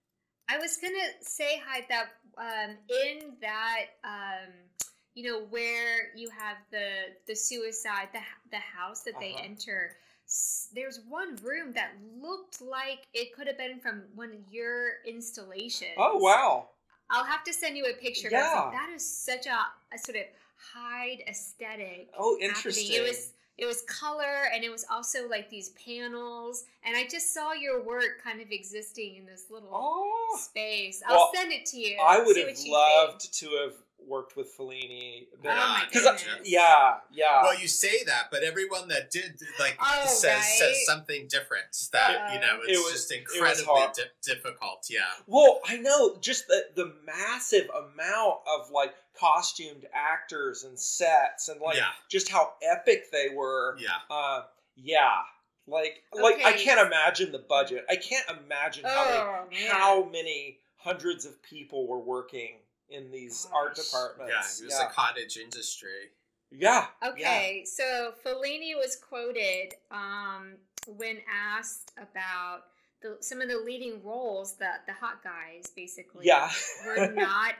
I was gonna say, Hyde, that um, in that um, you know, where you have the the suicide, the the house that they Uh-huh. enter. s- There's one room that looked like it could have been from one of your installations. Oh, wow. I'll have to send you a picture. But I was Yeah. like, that is such a, a sort of Hyde aesthetic. Oh, happening. interesting. It was it was color, and it was also like these panels, and I just saw your work kind of existing in this little Oh, space. I'll Well, send it to you. I would See have what you loved think. to have worked with Fellini. Oh my Because, goodness. yeah, yeah. Well, you say that, but everyone that did like Oh, says right. says something different. That you know, It it's was- just it was incredibly hard. di- difficult. Yeah. Well, I know just the, the massive amount of like costumed actors and sets and like Yeah. just how epic they were. Yeah. Uh, yeah. Like, like I Okay. can't imagine the budget. I can't imagine how many, Oh, man. how many hundreds of people were working in these art Gosh. Yeah. departments. It was yeah. a cottage industry. yeah. Okay, so Fellini was quoted um, when asked about the, some of the leading roles, that the hot guys basically Yeah. were not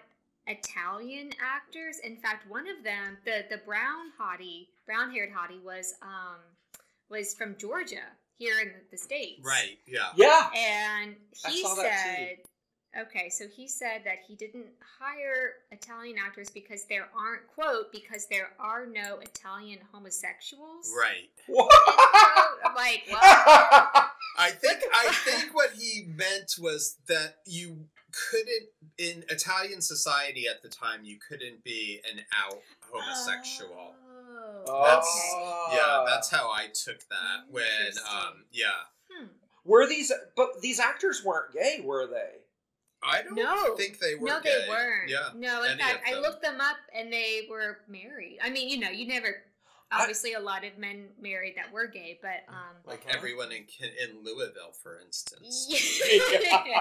Italian actors. In fact, one of them, the the brown hottie, brown haired hottie, was um, was from Georgia here in the States. Right. Yeah. Yeah. And I he saw that too. said, okay, so he said that he didn't hire Italian actors because there aren't, quote, because there are no Italian homosexuals. Right. End quote. I'm like, what? I think I think what he meant was that you couldn't in Italian society at the time you couldn't be an out homosexual. Oh, That's- okay. Yeah, that's how I took that. When Interesting. um yeah. Hmm. Were these, but these actors weren't gay, were they? I don't No. think they were No, gay. they weren't. Yeah. No, in any fact, of I them. looked them up and they were married. I mean, you know, you never. I- Obviously, a lot of men married that were gay, but um. Like Uh-huh. everyone in in Louisville, for instance. Yeah.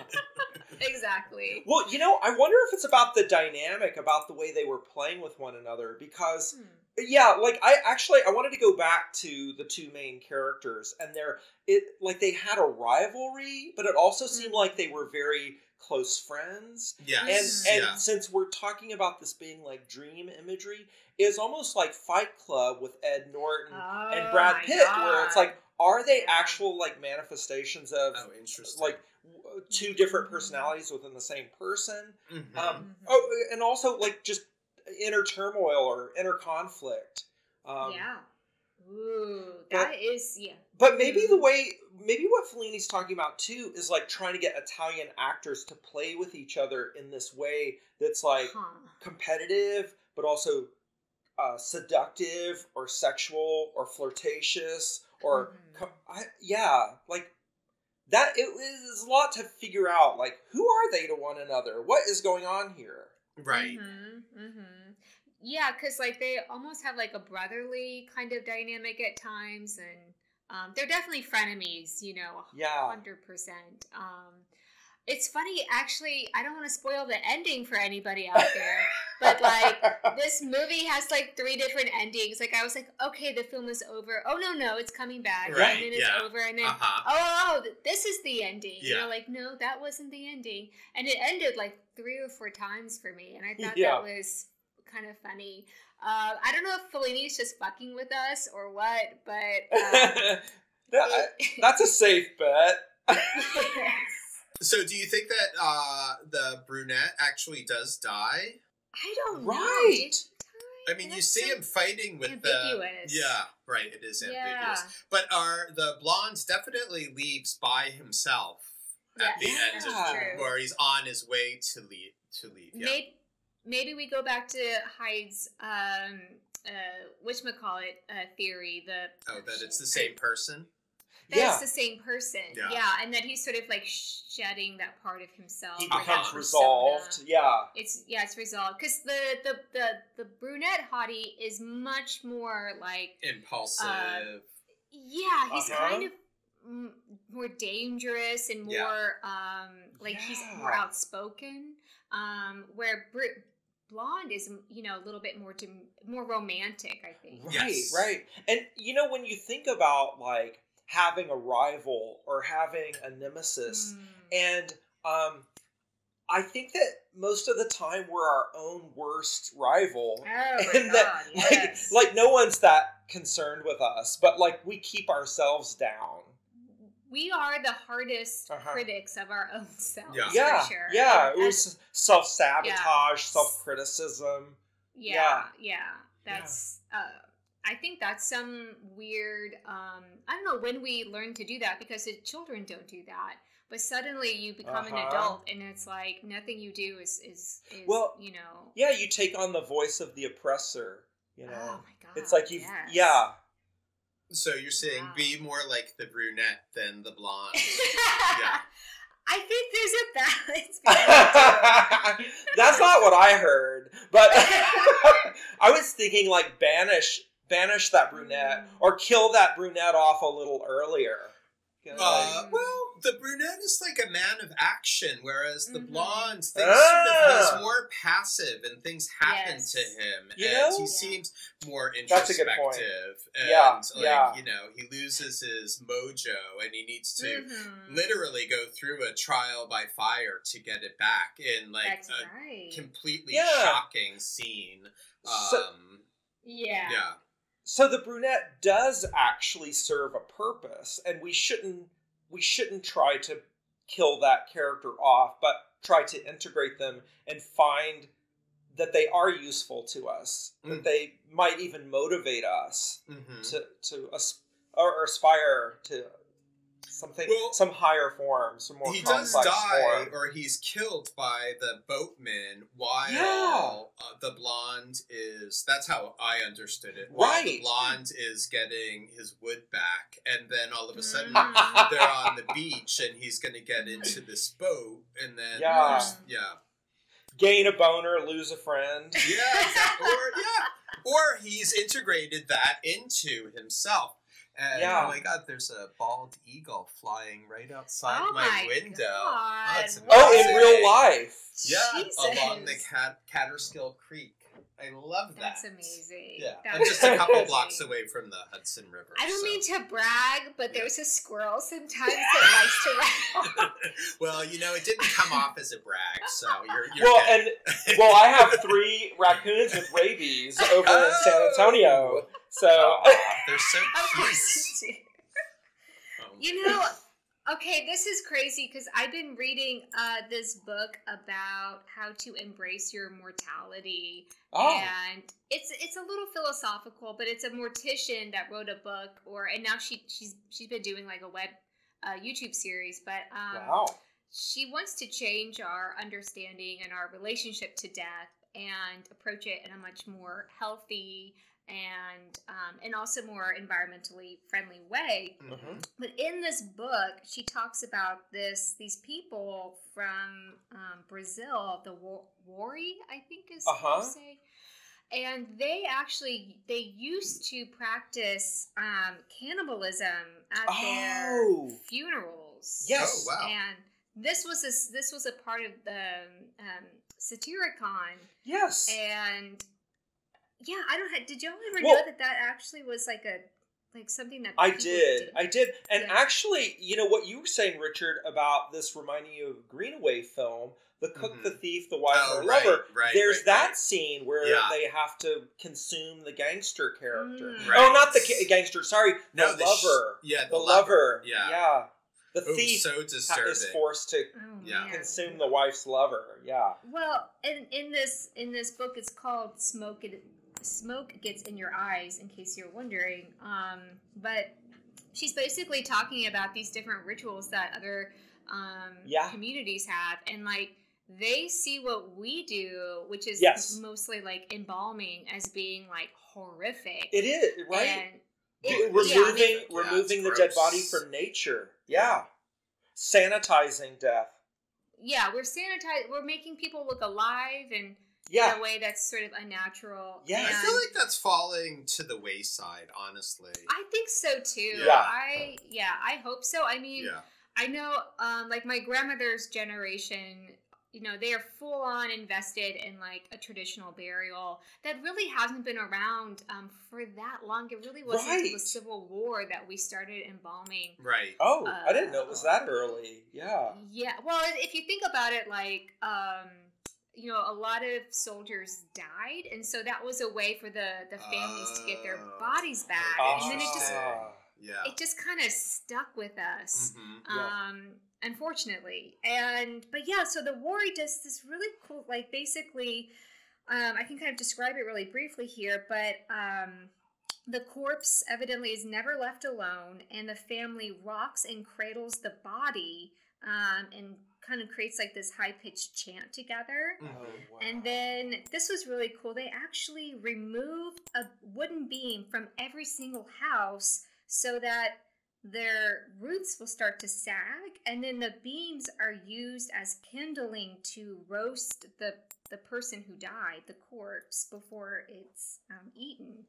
Exactly. Well, you know, I wonder if it's about the dynamic, about the way they were playing with one another, because Hmm. yeah, like I actually I wanted to go back to the two main characters, and they're it like they had a rivalry, but it also seemed Mm. like they were very close friends. Yes. And and yeah. since we're talking about this being like dream imagery, it's almost like Fight Club with Ed Norton Oh, and Brad my Pitt, God. where it's like, are they Yeah. actual like manifestations of Oh, interesting. like w- two different personalities within the same person? Mhm. Um, Mhm. oh, and also like just inner turmoil or inner conflict. Um, yeah. Ooh, but- that is yeah. But maybe the Mhm. way, maybe what Fellini's talking about too is like trying to get Italian actors to play with each other in this way that's like Huh. competitive, but also uh, seductive or sexual or flirtatious or Mhm. co- I, yeah, like that. It is a lot to figure out. Like, who are they to one another? What is going on here? Right. Mm-hmm, mm-hmm. Yeah, because like they almost have like a brotherly kind of dynamic at times, and um, they're definitely frenemies, you know, Yeah. hundred percent. Um, it's funny, actually. I don't want to spoil the ending for anybody out there, but like this movie has like three different endings. Like I was like, okay, the film is over. Oh no, no, it's coming back, Right, and then it's yeah. over, and then Uh-huh. oh, oh, this is the ending. Yeah. You're like, no, that wasn't the ending, and it ended like three or four times for me, and I thought Yeah. that was kind of funny. Uh, I don't know if Fellini's just fucking with us or what, but um, That- that's a safe bet. So, do you think that uh, the brunette actually does die? I don't know. Right. Did I mean, you That's see so him fighting with ambiguous. the yeah, right. It is Yeah. ambiguous, but are the blondes definitely leaves by himself at Yes, the end, that's of, true. where he's on his way to leave. To leave, yeah. Maybe, maybe we go back to Hyde's um, uh, whatchamacallit uh, theory. The Oh, that it's the same person. that Yeah. it's the same person. Yeah. Yeah. and that he's sort of like shedding that part of himself. He or that becomes persona. resolved. Yeah. It's yeah, it's resolved because the, the the the brunette hottie is much more like Impulsive. yeah, he's Uh-huh. kind of mm, more dangerous and more Yeah. um like he's more Yeah. outspoken. Um, where Br- blonde is you know a little bit more to, more romantic, I think. Right, Yes. right. And you know, when you think about like having a rival or having a nemesis, Mm. and um, I think that most of the time we're our own worst rival. Oh my And god! that, Yes. like, like no one's that concerned with us, but like we keep ourselves down. we are the hardest Uh-huh. critics of our own selves. Yeah. Yeah, for sure. yeah. And It as- was self sabotage, Yeah. self criticism. Yeah, yeah. That's uh I think that's some weird um I don't know when we learn to do that because the children don't do that. But suddenly you become an Uh-huh. adult and it's like nothing you do is is, is Well, you know Yeah, you take on the voice of the oppressor. You know, oh my god. it's like you, yes. yeah. So you're saying Wow. be more like the brunette than the blonde. I think there's a balance between the two. That's not what I heard, but I was thinking like banish, banish that brunette, Mm. or kill that brunette off a little earlier. You know, Uh, like- well, the brunette is like a man of action, whereas the Mhm. blonde, things Ah. sort of, he's more passive and things happen Yes. to him. You and know? he Yeah. seems more That's a good introspective. point. And, Yeah, like, yeah. you know, he loses his mojo and he needs to Mhm. literally go through a trial by fire to get it back in like That's a right. completely Yeah. shocking scene. So- Um, yeah. yeah. So the brunette does actually serve a purpose, and we shouldn't we shouldn't try to kill that character off, but try to integrate them and find that they are useful to us, Mm. that they might even motivate us hmm to to as, or, or aspire to something, Well, some higher form, some more He does complex die, form. or he's killed by the boatman while Yeah. uh, the blonde is. That's how I understood it. While the Right. blonde is getting his wood back, and then all of a sudden Mhm. they're on the beach, and he's going to get into this boat, and then Yeah. there's- yeah, Gain a boner, lose a friend. yeah, exactly. or yeah, or he's integrated that into himself. And Yeah. oh my god, there's a bald eagle flying right outside Oh my, my window. God. Oh, it's Oh, in amazing. real life. Yeah, Jesus. along the Cat- Catterskill Creek. I love that. That's amazing. Yeah, That's I'm just a couple amazing. blocks away from the Hudson River. I don't so. mean to brag, but Yeah. there's a squirrel sometimes that likes to run. Well, you know, it didn't come off as a brag, so you're, you're Well, good. and well, I have three raccoons with rabies over in San Antonio, so Aw, they're so Of cute. course you do. Oh, You know, okay, this is crazy because I've been reading uh, this book about how to embrace your mortality, oh, and it's it's a little philosophical, but it's a mortician that wrote a book, or and now she she's she's been doing like a web uh, YouTube series, but um, wow, she wants to change our understanding and our relationship to death and approach it in a much more healthy and um, and also more environmentally friendly way. Mhm. But in this book, she talks about this these people from um, Brazil, the Wa- Wari, I think is Uh-huh. how you say. And they actually they used to practice um, cannibalism at Oh. their funerals. Yes. Oh, wow. And this was a, this was a part of the um, Satyricon, yes. and yeah, I don't. ha- Did y'all ever Well- know that that actually was like a like something that I people did. I did. And Yeah. actually, you know what you were saying, Richard, about this reminding you of a Greenaway film, The Cook, Mhm. the Thief, the Wife, Oh, and the right, Lover. right, There's right, that right. scene where Yeah. they have to consume the gangster character. Mm. Right. Oh, not the ca- gangster, sorry. No, the, the sh- lover. yeah, the, the lover. lover, yeah. Yeah. The Oh, thief so ha- disturbing. is forced to Oh, Yeah. man. consume the wife's lover. Yeah. Well, in in this in this book, it's called "Smoke It." Smoke gets in your eyes, in case you're wondering. Um, but she's basically talking about these different rituals that other um, Yeah. communities have, and like they see what we do, which is Yes. mostly like embalming, as being like horrific. It is, right? And D- it- removing yeah, I mean, Yeah, removing the it's dead body gross. from nature. Yeah. Sanitizing death. yeah, we're sanitizing. We're making people look alive and Yeah. in a way that's sort of unnatural. Yeah. I and feel like that's falling to the wayside, honestly. I think so too. Yeah. I yeah, I hope so. I mean, Yeah. I know um like my grandmother's generation, you know, they are full on invested in like a traditional burial that really hasn't been around um for that long. It really wasn't until Right. the Civil War that we started embalming. Right. Oh, Uh, I didn't know it was that early. Yeah. Yeah. Well, if you think about it, like um you know, a lot of soldiers died, and so that was a way for the the families to get their Oh. bodies back, Oh, and then it just Ah. Yeah. it just kind of stuck with us. Mhm. Yeah. Um, unfortunately. And but yeah, so the Wari does this really cool, like basically, um, I can kind of describe it really briefly here, but um, the corpse evidently is never left alone, and the family rocks and cradles the body, um, and kind of creates like this high pitched chant together. Mhm. Oh, wow. And then this was really cool. They actually removed a wooden beam from every single house so that their roots will start to sag, and then the beams are used as kindling to roast the the person who died, the corpse, before it's um, eaten.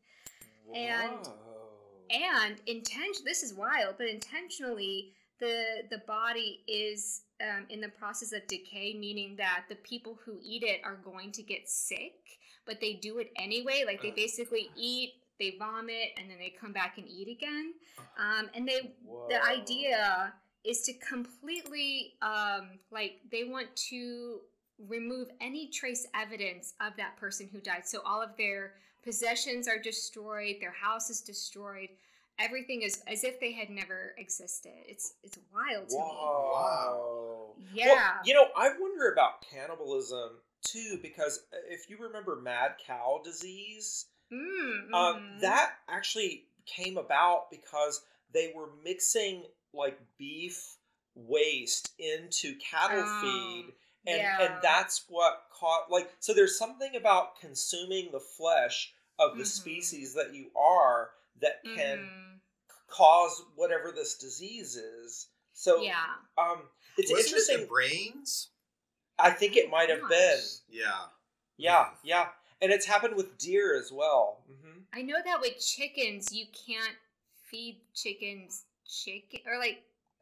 and- Whoa. And intention. This is wild, but intentionally, the the body is um, in the process of decay, meaning that the people who eat it are going to get sick, but they do it anyway. Like they basically eat, they vomit, and then they come back and eat again. Um, and they Whoa. the idea is to completely um, like they want to remove any trace evidence of that person who died. So all of their possessions are destroyed, their house is destroyed. Everything is as if they had never existed. It's it's wild to Wow. me. Yeah. Well, you know, I wonder about cannibalism too, because if you remember mad cow disease, Mm, um, mhm. that actually came about because they were mixing like beef waste into cattle Oh, feed. And, yeah. and that's what caught, like, so there's something about consuming the flesh of the Mhm. species that you are that can Mhm. cause whatever this disease is. So, Yeah. um, it's Wasn't interesting. it the brains? I think it might have Gosh. been. Yeah. Yeah, yeah. And it's happened with deer as well. hmm I know that with chickens, you can't feed chickens chicken or like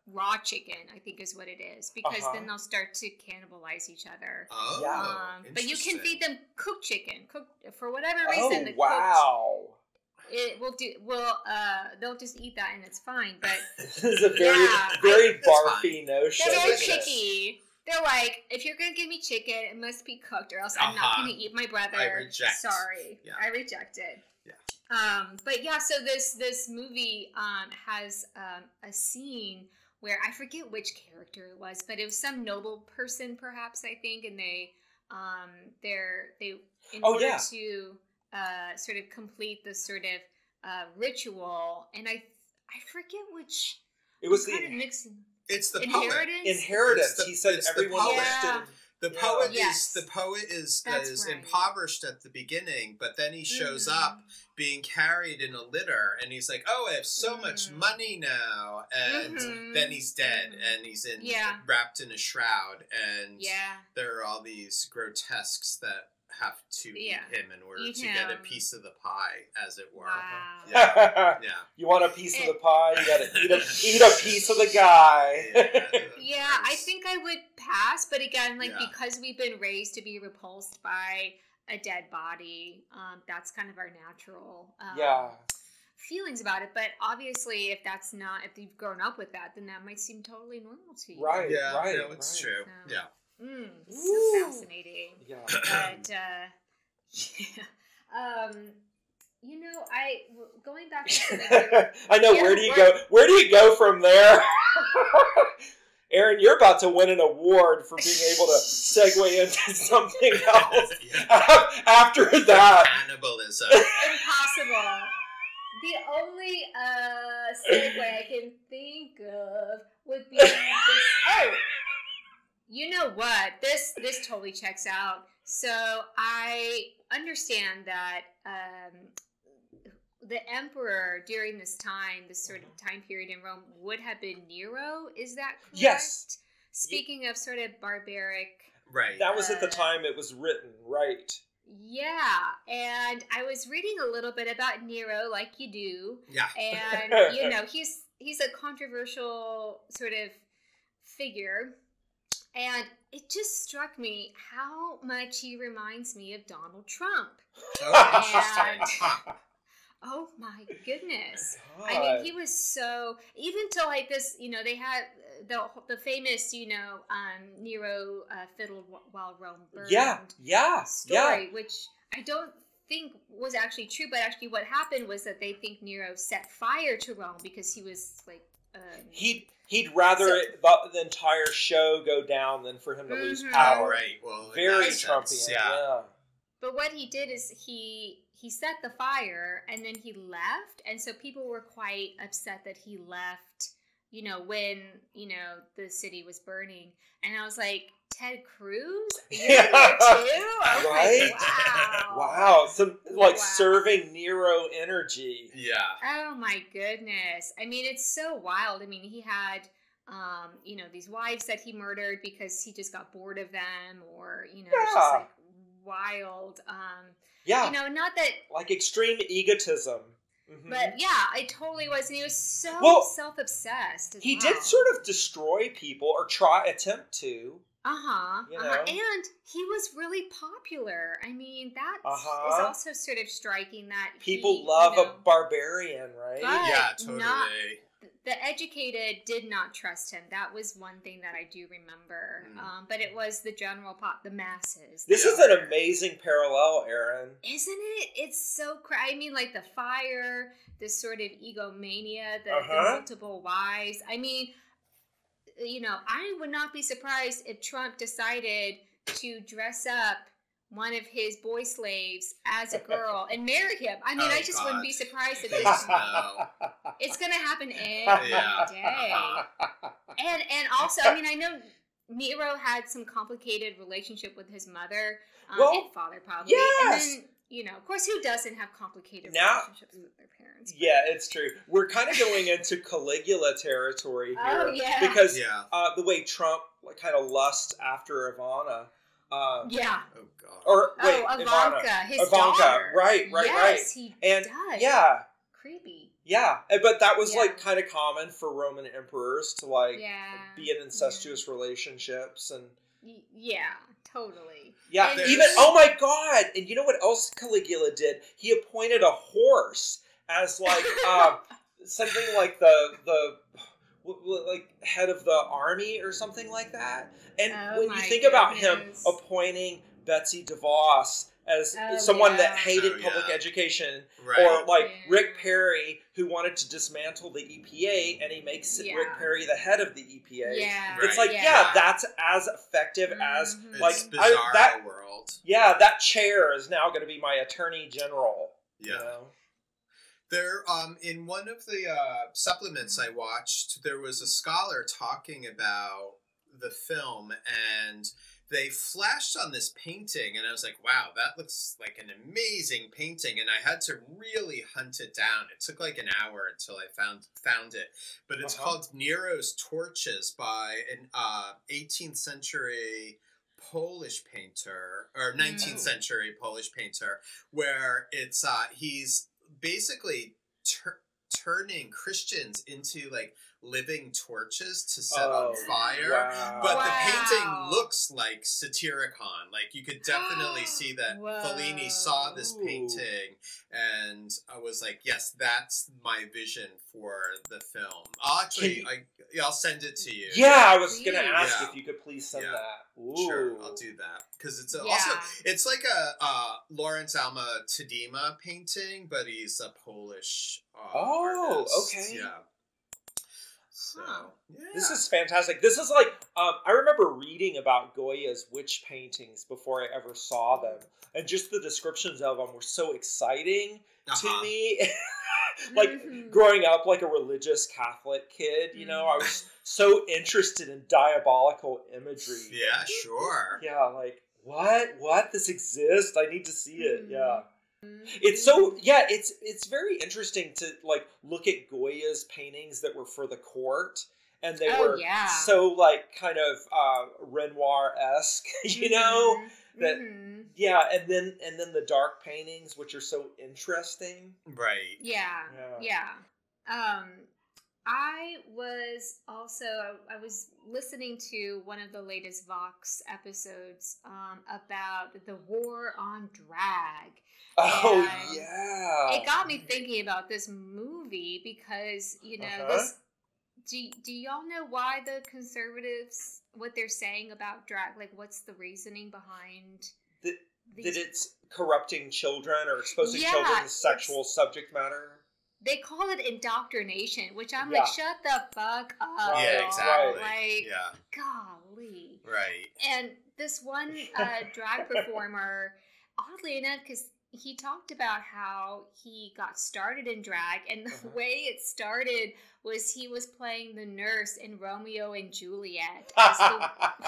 raw chicken, I think is what it is, because Uh-huh. then they'll start to cannibalize each other. Oh, Yeah. Um, but you can interesting. feed them cooked chicken, cooked for whatever reason. Oh the wow! cooked, it will do. Will uh, they'll just eat that and it's fine. But This is a very Yeah. very That's barfy notion. they're very Delicious. picky. They're like, if you're gonna give me chicken, it must be cooked, or else I'm not Uh-huh. gonna eat my brother. I reject. Sorry, Yeah. I reject it. Yeah. Um, but yeah, so this this movie um, has um, a scene where I forget which character it was, but it was some noble person, perhaps, I think, and they um, they're they in Oh, order yeah. to uh, sort of complete this sort of uh, ritual, and I I forget which. It was I'm kind of the mixing It's the poet. inheritance. inheritance. It's the- he said it's the everyone poet. listed. Yeah. The Yeah. poet Yes. is the poet is That's is right. impoverished at the beginning, but then he shows Mhm. up being carried in a litter, and he's like, "Oh, I have so much Mhm. money now," and Mhm. then he's dead, Mhm. and he's in Yeah. wrapped in a shroud, and Yeah. there are all these grotesques that have to Yeah. eat him in order Eat to get a him. piece of the pie, as it were. Wow. Yeah, yeah. You want a piece of It- the pie? You gotta eat a eat a piece of the guy. Yeah, I think I would pass, but again, like Yeah. because we've been raised to be repulsed by a dead body, um, that's kind of our natural um, Yeah. feelings about it. But obviously, if that's not, if you've grown up with that, then that might seem totally normal to you. Right. Yeah, right, no, it's right. true. So- Yeah. Mm, so Woo. fascinating. Yeah. But uh, yeah, um, you know, I w- going back to the I know. Yeah, where do you we're- go? Where do you go from there? Aaron, you're about to win an award for being able to segue into something else. Yeah. After that, Cannibalism. impossible. The only uh, segue I can think of would be this. Oh, you know what? This this totally checks out. So I understand that um, the emperor during this time, this sort of time period in Rome, would have been Nero. Is that correct? Yes. Speaking of sort of barbaric. Right. that was at the Uh, time it was written, right? Yeah, and I was reading a little bit about Nero, like you do, Yeah. and you know he's he's a controversial sort of figure, and it just struck me how much he reminds me of Donald Trump. Oh, interesting. Oh my goodness! God. I mean, he was so even to like this. You know, they had the the famous, you know, um, Nero uh, fiddled wh- while Rome burned. yeah, yeah, Story, which I don't think was actually true, but actually what happened was that they think Nero set fire to Rome because he was like. Um, He'd he'd rather So- it, the, the entire show go down than for him to lose Mhm. Oh, power. right. Well, in Very that sense, Trumpian. yeah. Yeah. But what he did is he he set the fire and then he left, and so people were quite upset that he left. You know, when you know the city was burning, and I was like, Ted Cruz, you're there too? I was Right? like, wow, Wow. Some like Wow. serving Nero energy. Yeah. Oh my goodness. I mean, it's so wild. I mean, he had, um, you know, these wives that he murdered because he just got bored of them, or, you know, it's just Yeah. like wild. Um, Yeah. you know, not that, Like extreme egotism. Mhm. but yeah, I totally was. And he was so Well, self obsessed. he did sort of destroy people or try attempt to. Uh huh. you Uh-huh. know. And he was really popular. I mean, that is Uh-huh. also sort of striking that People he, love you know, a barbarian, right? But Yeah, totally. not- the educated did not trust him. That was one thing that I do remember. Mm. Um, but it was the general pop, the masses. This that is an were- amazing parallel, Aaron. Isn't it? It's so cra I mean, like the fire, this sort of egomania, the, the Uh-huh. multiple wives. I mean, you know, I would not be surprised if Trump decided to dress up one of his boy slaves as a girl and marry him. I mean, Oh, I just God. wouldn't be surprised if Please this, no. it's going to happen every Yeah. day. And and also, I mean, I know Nero had some complicated relationship with his mother um, Well, and father, probably. yes. And then, you know, of course, who doesn't have complicated Now- relationships with their parents? Yeah, it's true. We're kind of going into Caligula territory here. Oh, yeah. Because Yeah. uh, the way Trump like, kind of lusts after Ivana. Uh, Yeah. Oh, God. or wait, oh, Ivana. Ivanka, his Ivanka, daughter. right, right, yes, right. he And does. yeah, Creepy. Yeah, but that was Yeah. like kind of common for Roman emperors to like Yeah. be in incestuous relationships and Y- yeah, totally. yeah, And even there's- oh my god! And you know what else Caligula did? He appointed a horse as like um, something like the the w- w- like head of the army or something like that. And Oh when you my think about him goodness. appointing Betsy DeVos as Oh, someone yeah. that hated Oh, public yeah. education, Right. or like Yeah. Rick Perry, who wanted to dismantle the E P A, and he makes Yeah. Rick Perry the head of the E P A. Yeah. It's Right. like, yeah. Yeah. that's as effective as Mhm. it's like bizarre I, that. world. Yeah, that chair is now going to be my attorney general. Yeah. You know? There, um, in one of the uh, supplements I watched, there was a scholar talking about the film, and they flashed on this painting, and I was like, wow, that looks like an amazing painting, and I had to really hunt it down. It took like an hour until I found found it, but it's Uh-huh. called Nero's Torches by an uh, eighteenth century Polish painter, or nineteenth Mm. century Polish painter, where it's uh, he's basically tur- turning Christians into like living torches to set Oh, on fire. wow. But Wow. the painting looks like Satyricon. Like you could definitely see that Whoa. Fellini saw this Ooh. painting and I was like, yes, that's my vision for the film. I'll actually, Can you- I, yeah, I'll send it to you. Yeah, I was going to Please. ask Yeah. if you could please send Yeah. that. Ooh. Sure, I'll do that because it's a, Yeah. also it's like a uh, Lawrence Alma Tadema painting, but he's a Polish. Uh, Oh, artist. okay. Yeah. So Huh. yeah. This is fantastic. This is like, um, I remember reading about Goya's witch paintings before I ever saw them. And just the descriptions of them were so exciting Uh-huh. to me. like, Mhm. growing up like a religious Catholic kid, you know, I was so interested in diabolical imagery. Yeah, sure. Yeah, like, what? What? This exists? I need to see it. Mm-hmm. Yeah. It's so yeah, it's it's very interesting to like look at Goya's paintings that were for the court, and they Oh, were yeah. so like kind of uh, Renoir-esque, you know. Mhm. that- Mhm. Yeah, and then and then the dark paintings, which are so interesting. Right. Yeah, Yeah. yeah. Um, I was also I was listening to one of the latest Vox episodes um, about the war on drag. Oh And yeah. It got me thinking about this movie because you know Uh-huh. this. Do do y'all know why the conservatives what they're saying about drag? Like, what's the reasoning behind That, these? that it's corrupting children or exposing Yeah, children to it's- sexual subject matter. They call it indoctrination, which I'm Yeah. like, shut the fuck up. Right, Yeah, y'all. exactly. Like, Yeah. golly. Right. And this one uh, drag performer, oddly enough, because he talked about how he got started in drag, and the Uh-huh. way it started was he was playing the nurse in Romeo and Juliet. as the-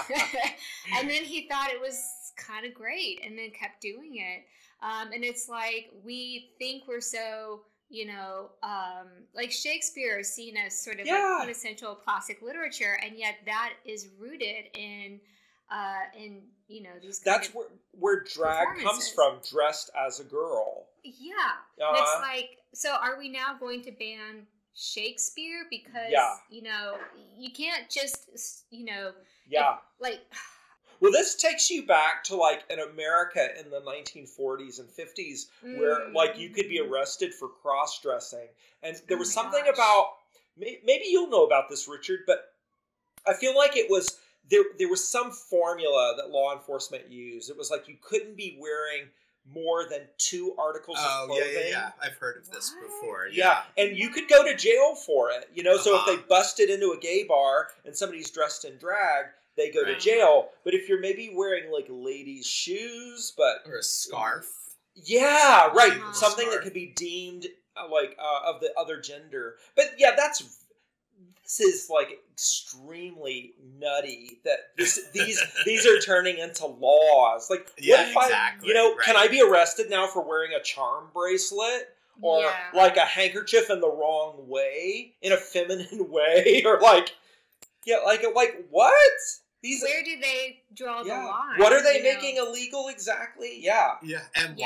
and then he thought it was kind of great, and then kept doing it. Um, and it's like, we think we're so, you know, um, like Shakespeare is seen as sort of Yeah. like quintessential classic literature, and yet that is rooted in, uh, in you know, these. Kind That's of, where where drag comes performances. from, dressed as a girl. yeah. And it's Uh, like, so are we now going to ban Shakespeare because Yeah. you know you can't just you know yeah. if- like Well, this takes you back to like in America in the nineteen forties and fifties, where like you could be Mm. arrested for cross dressing, and there Oh was my something gosh. about may- maybe you'll know about this, Richard, but I feel like it was there. There was some formula that law enforcement used. It was like you couldn't be wearing more than two articles Oh of yeah, clothing. yeah, yeah. I've heard of this What? before. Yeah, and you could go to jail for it, you know. So Uh-huh. if they busted into a gay bar and somebody's dressed in drag, they go to Right. jail. But if you're maybe wearing like ladies' shoes, but Or a scarf. yeah, right, Uh-huh. something that Scarf. could be deemed uh, like uh, of the other gender. But yeah, that's this is like extremely nutty that this these these are turning into laws. Like, Yeah, what if I, exactly, you know, can right. I be arrested now for wearing a charm bracelet? Or Yeah. like a handkerchief in the wrong way, in a feminine way, or like, yeah, like, like what? These, where do they draw yeah. the line? What are they you know? making illegal exactly? Yeah, Yeah, and Yeah. why?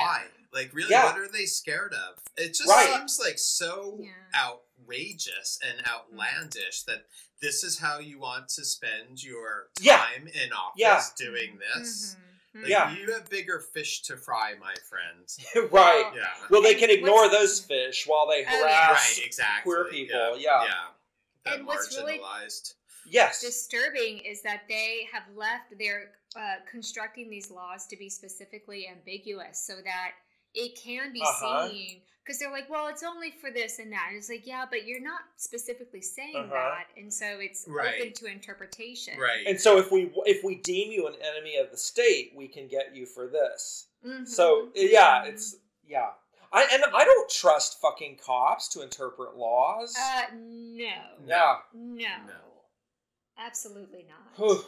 Like, really, Yeah. what are they scared of? It just Right. seems like so Yeah. outrageous and outlandish that this is how you want to spend your Yeah. time in office Yeah. doing this. Mhm. Like, Yeah. you have bigger fish to fry, my friend. Right. Yeah. Well, they And can ignore what's- those fish while they Oh, yeah. harass Right, exactly. queer people. Yeah. Yeah. Yeah. That And what's really- marginalized. Yes. Disturbing is that they have left they're uh, constructing these laws to be specifically ambiguous so that it can be Uh-huh. seen because they're like, well, it's only for this and that, and it's like, yeah, but you're not specifically saying Uh-huh. that, and so it's Right. open to interpretation. Right. And so if we if we deem you an enemy of the state, we can get you for this. Mhm. So yeah, Mhm. it's yeah. I and I don't trust fucking cops to interpret laws. uh no yeah. no No. absolutely not. Whew.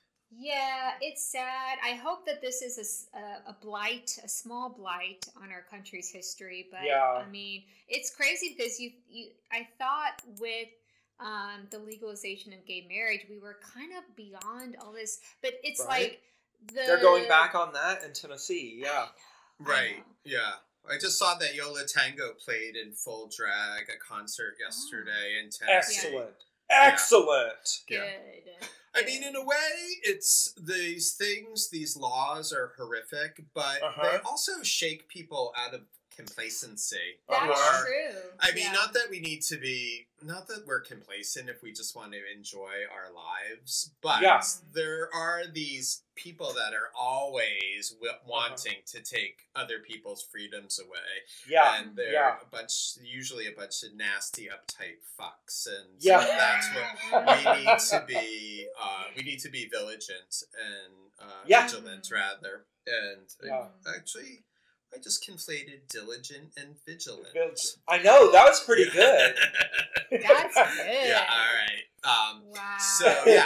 Yeah, it's sad. I hope that this is a s- a, a blight, a small blight on our country's history. But Yeah. I mean, it's crazy because you, you I thought with um, the legalization of gay marriage, we were kind of beyond all this. But it's Right. like the They're going back on that in Tennessee. Yeah. Right. know. Yeah. I just saw that Yola Tango played in full drag a concert Oh. yesterday in Tennessee. Excellent. Excellent. Good. Yeah. I mean, in a way, it's these things, these laws are horrific, but Uh-huh. they also shake people out of complacency. That's Uh-huh. true. I mean, Yeah. not that we need to be, not that we're complacent if we just want to enjoy our lives, but Yeah. there are these people that are always w- Uh-huh. wanting to take other people's freedoms away. Yeah. And they're Yeah. a bunch, usually a bunch of nasty, uptight fucks. And Yeah. that's what we need to be, uh, we need to be vigilant and uh, Yeah. vigilant, rather. And uh, Yeah. actually, I just conflated diligent and vigilant. I know that was pretty good. That's good. Yeah, all right. Um, Wow. So, yeah.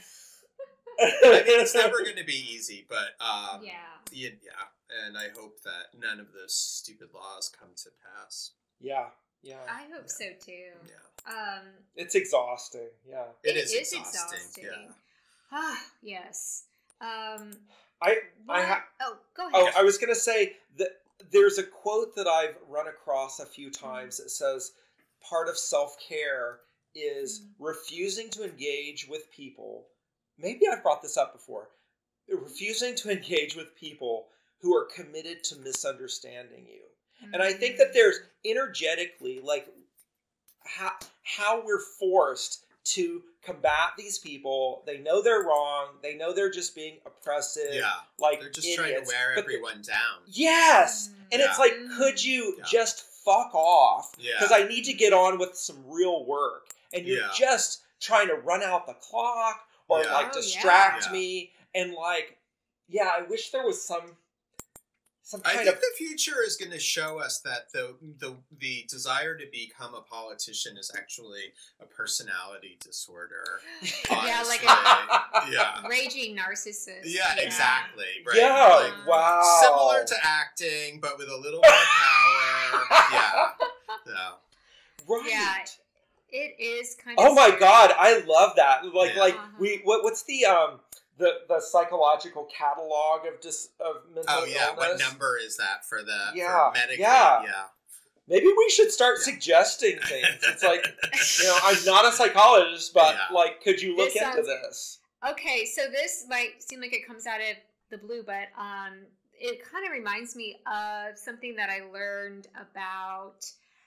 I mean, it's never going to be easy, but um, Yeah. yeah, yeah. And I hope that none of those stupid laws come to pass. Yeah. Yeah. I hope Yeah. so too. Yeah, Um. It's exhausting. Yeah. it It is, is exhausting. exhausting. Yeah. Ah, yes. Um. I I what- ha- oh, go ahead. Oh, I was going to say that there's a quote that I've run across a few times that says part of self-care is Mhm. refusing to engage with people. Maybe I've brought this up before. Refusing to engage with people who are committed to misunderstanding you. And I think that there's energetically, like, how, how we're forced to combat these people. They know they're wrong. They know they're just being oppressive. Yeah. Like They're just trying to idiots. wear But the- everyone down. Yes. And it's Yeah. like, could you Yeah. just fuck off? Yeah. Because I need to get on with some real work. And you're Yeah. just trying to run out the clock or Yeah. like Oh, distract yeah. me. And like, yeah, I wish there was some some I kind think of the future is going to show us that the, the the desire to become a politician is actually a personality disorder. Yeah, like honestly. a yeah. raging narcissist. Yeah, exactly. Right. yeah, Like, wow. similar to acting, but with a little more power. Yeah. Yeah. Right. Yeah. It is kind of. Oh my scary. god, I love that. Like Yeah. like Uh-huh. we what what's the um the the psychological catalog of dis of mental Oh yeah. What illness? number is that for the Yeah, for Medicaid? yeah. Yeah. Maybe we should start Yeah. suggesting things. It's like, you know, I'm not a psychologist, but Yeah. like, could you look This into sounds- this? Okay, so this might seem like it comes out of the blue, but um, it kind of reminds me of something that I learned about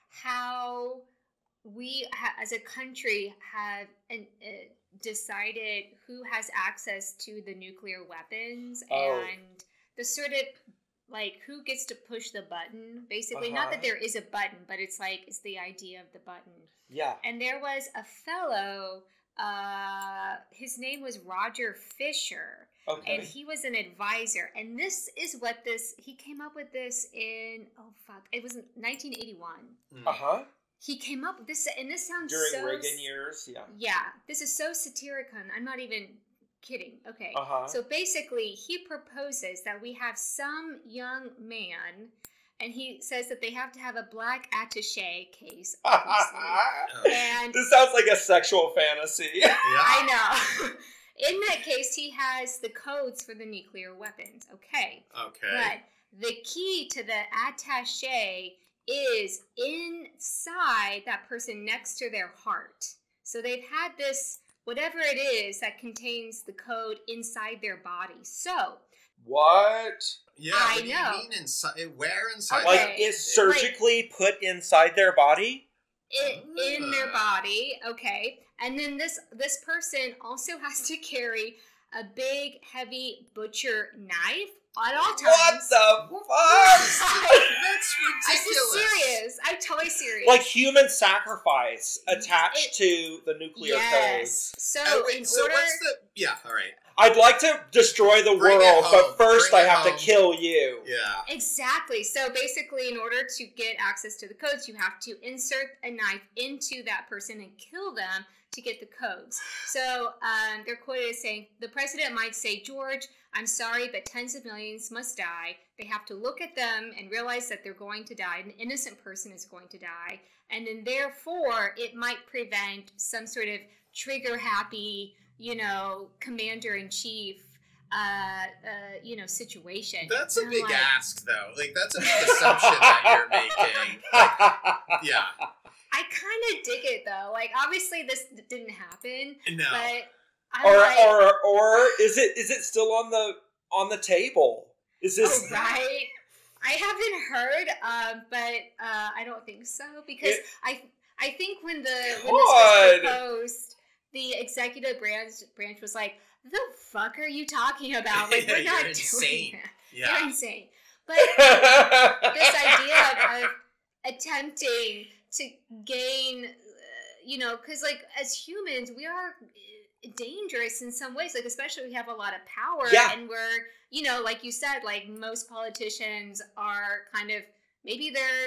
how we, ha- as a country, have an, uh, decided who has access to the nuclear weapons Oh. and the sort of like who gets to push the button. Basically, not Uh-huh. that there is a button, but it's like it's the idea of the button. Yeah. And there was a fellow, uh, his name was Roger Fisher, Okay. and he was an advisor. And this is what this, he came up with this in, oh fuck, it was in nineteen eighty-one. Mm. Uh huh. He came up with this, and this sounds During so. Reagan years, yeah. Yeah, this is so satirical. I'm not even kidding. Okay. Uh huh. So basically, he proposes that we have some young man, and he says that they have to have a black attaché case, obviously. Oh. and This sounds like a sexual fantasy. Yeah. I know. In that case, he has the codes for the nuclear weapons. Okay. Okay. But the key to the attaché is inside that person next to their heart. So they've had this, whatever it is that contains the code inside their body. So, what? Yeah, I what do know. you mean inside? Where inside? Okay. Like, it's surgically like, put inside their body? It, in their body, okay. And then this this person also has to carry a big, heavy butcher knife at all times. What the fuck? That's ridiculous. I'm just serious. I'm totally serious. Like human sacrifice attached it, to the nuclear yes. codes. So oh, wait, in so order, what's the? Yeah, all right. I'd like to destroy the Bring world, it but home. first Bring I it have home. to kill you. Yeah. Exactly. So basically, in order to get access to the codes, you have to insert a knife into that person and kill them to get the codes. So um, they're quoted as saying, the president might say, George, I'm sorry, but tens of millions must die. They have to look at them and realize that they're going to die. An innocent person is going to die. And then therefore, it might prevent some sort of trigger-happy, you know, commander-in-chief Uh, uh, you know, situation. That's a And big like, ask, though. Like, that's a big assumption that you're making. Like, yeah. I kind of dig it, though. Like, obviously, this d- didn't happen. No. But I'm Or like, or or is it is it still on the on the table? Is this oh, right? I haven't heard, um, but uh, I don't think so because It- I I think when the when this was God. proposed, the executive branch branch was like, "The fuck are you talking about? Like, we're You're not insane. doing that. Yeah. You're insane." But this idea of, of attempting to gain, uh, you know, because like as humans, we are dangerous in some ways. Like especially we have a lot of power, Yeah. and we're, you know, like you said, like most politicians are kind of maybe they're,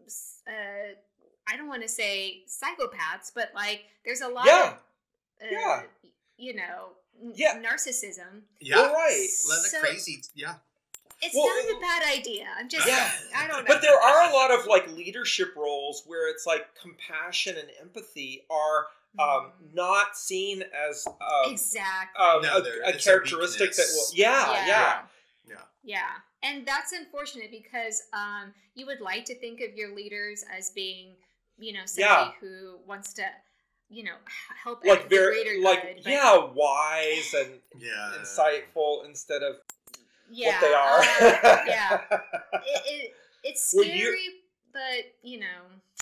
uh, I don't want to say psychopaths, but like there's a lot Yeah. of, uh, Yeah. you know, n- Yeah. narcissism. Yeah. You're right. Let the So- crazy. Yeah. It's Well, not a bad idea. I'm just Yeah. saying. I don't know. But there are a lot of like leadership roles where it's like compassion and empathy are um, not seen as um, exactly. um, No, a, there- a it's a characteristic that will. weakness. Yeah, yeah, Yeah. Yeah. Yeah, and that's unfortunate because um, you would like to think of your leaders as being, you know, somebody Yeah. who wants to, you know, h- help like out the very greater like good, but- yeah, wise and Yeah. insightful instead of yeah, what they are. uh, yeah, it, it, it's Well, scary, you- but you know,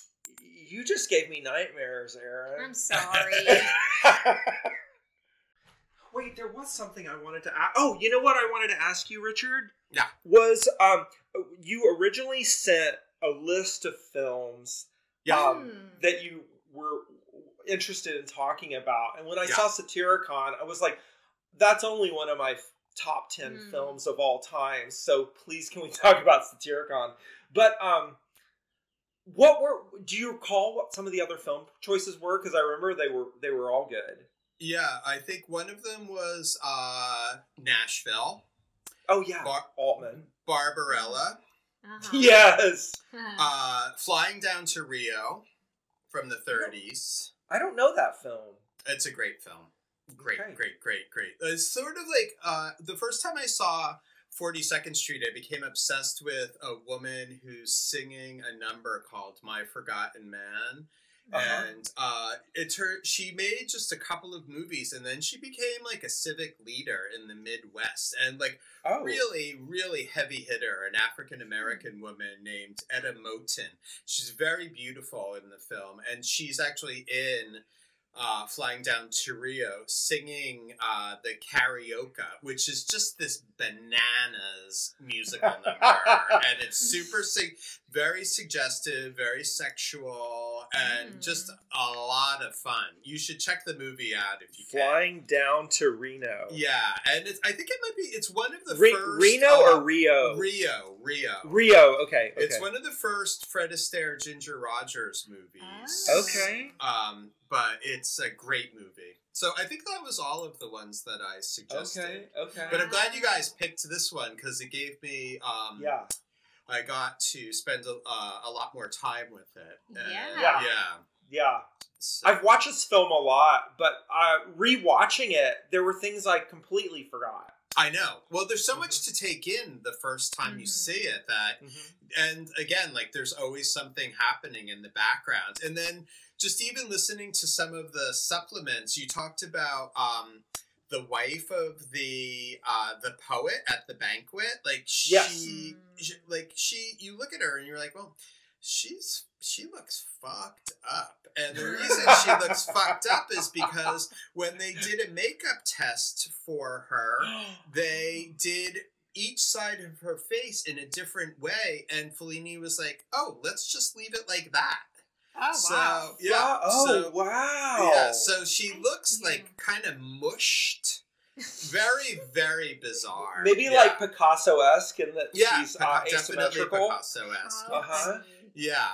You just gave me nightmares, Aaron. I'm sorry. Wait, there was something I wanted to ask. Oh, you know what I wanted to ask you, Richard? Yeah. Was um you originally sent a list of films Yeah. um, Hmm. that you were interested in talking about, and when I Yeah. saw Satyricon, I was like, that's only one of my top ten Hmm. films of all time. So please, can we talk about Satyricon? But um. What were? Do you recall what some of the other film choices were? Because I remember they were they were all good. Yeah, I think one of them was uh, Nashville, Oh yeah, Bar- Altman. Barbarella, Uh-huh. Yes, uh, Flying Down to Rio from the thirties. I don't know that film. It's a great film. Great, Okay. great, great, great. It's sort of like uh, the first time I saw forty-second Street, I became obsessed with a woman who's singing a number called My Forgotten Man. Uh-huh. And uh, it's her. She made just a couple of movies, and then she became like a civic leader in the Midwest, and like Oh, really, really heavy hitter, an African American woman named Etta Moten. She's very beautiful in the film, and she's actually in uh, Flying Down to Rio singing uh, the karaoke, which is just this bananas musical number, and it's super sig- very suggestive, very sexual, and Mm. just a lot of fun. You should check the movie out if you can. Flying Down to Reno. Yeah, and it's, I think it might be. It's one of the Re- first Reno uh, or Rio? Rio, Rio. Rio. Okay. Okay. It's one of the first Fred Astaire, Ginger Rogers movies. Oh. Okay. Um, but it's a great movie. So I think that was all of the ones that I suggested. Okay. Okay. But I'm glad you guys picked this one because it gave me. Um, yeah. I got to spend a, uh, a lot more time with it. And, Yeah. Yeah. Yeah. Yeah. So- I've watched this film a lot, but uh, rewatching it, there were things I completely forgot. I know. Well, there's so much to take in the first time Mhm. you see it that, Mm-hmm. and again, like there's always something happening in the background. And then just even listening to some of the supplements, you talked about um, the wife of the uh, the poet at the banquet. Like she, Yes. Mm. she, like she, you look at her and you're like, well, she's she looks fucked up. And the reason she looks fucked up is because when they did a makeup test for her, they did each side of her face in a different way, and Fellini was like, "Oh, let's just leave it like that." Oh, So wow. yeah, Oh, so, wow. yeah. So she looks Yeah. like kind of mushed, very, very bizarre. Maybe Yeah. like Picasso-esque in that yeah, she's uh, Pica- definitely asymmetrical. Picasso-esque. Oh, Uh-huh. funny. Yeah.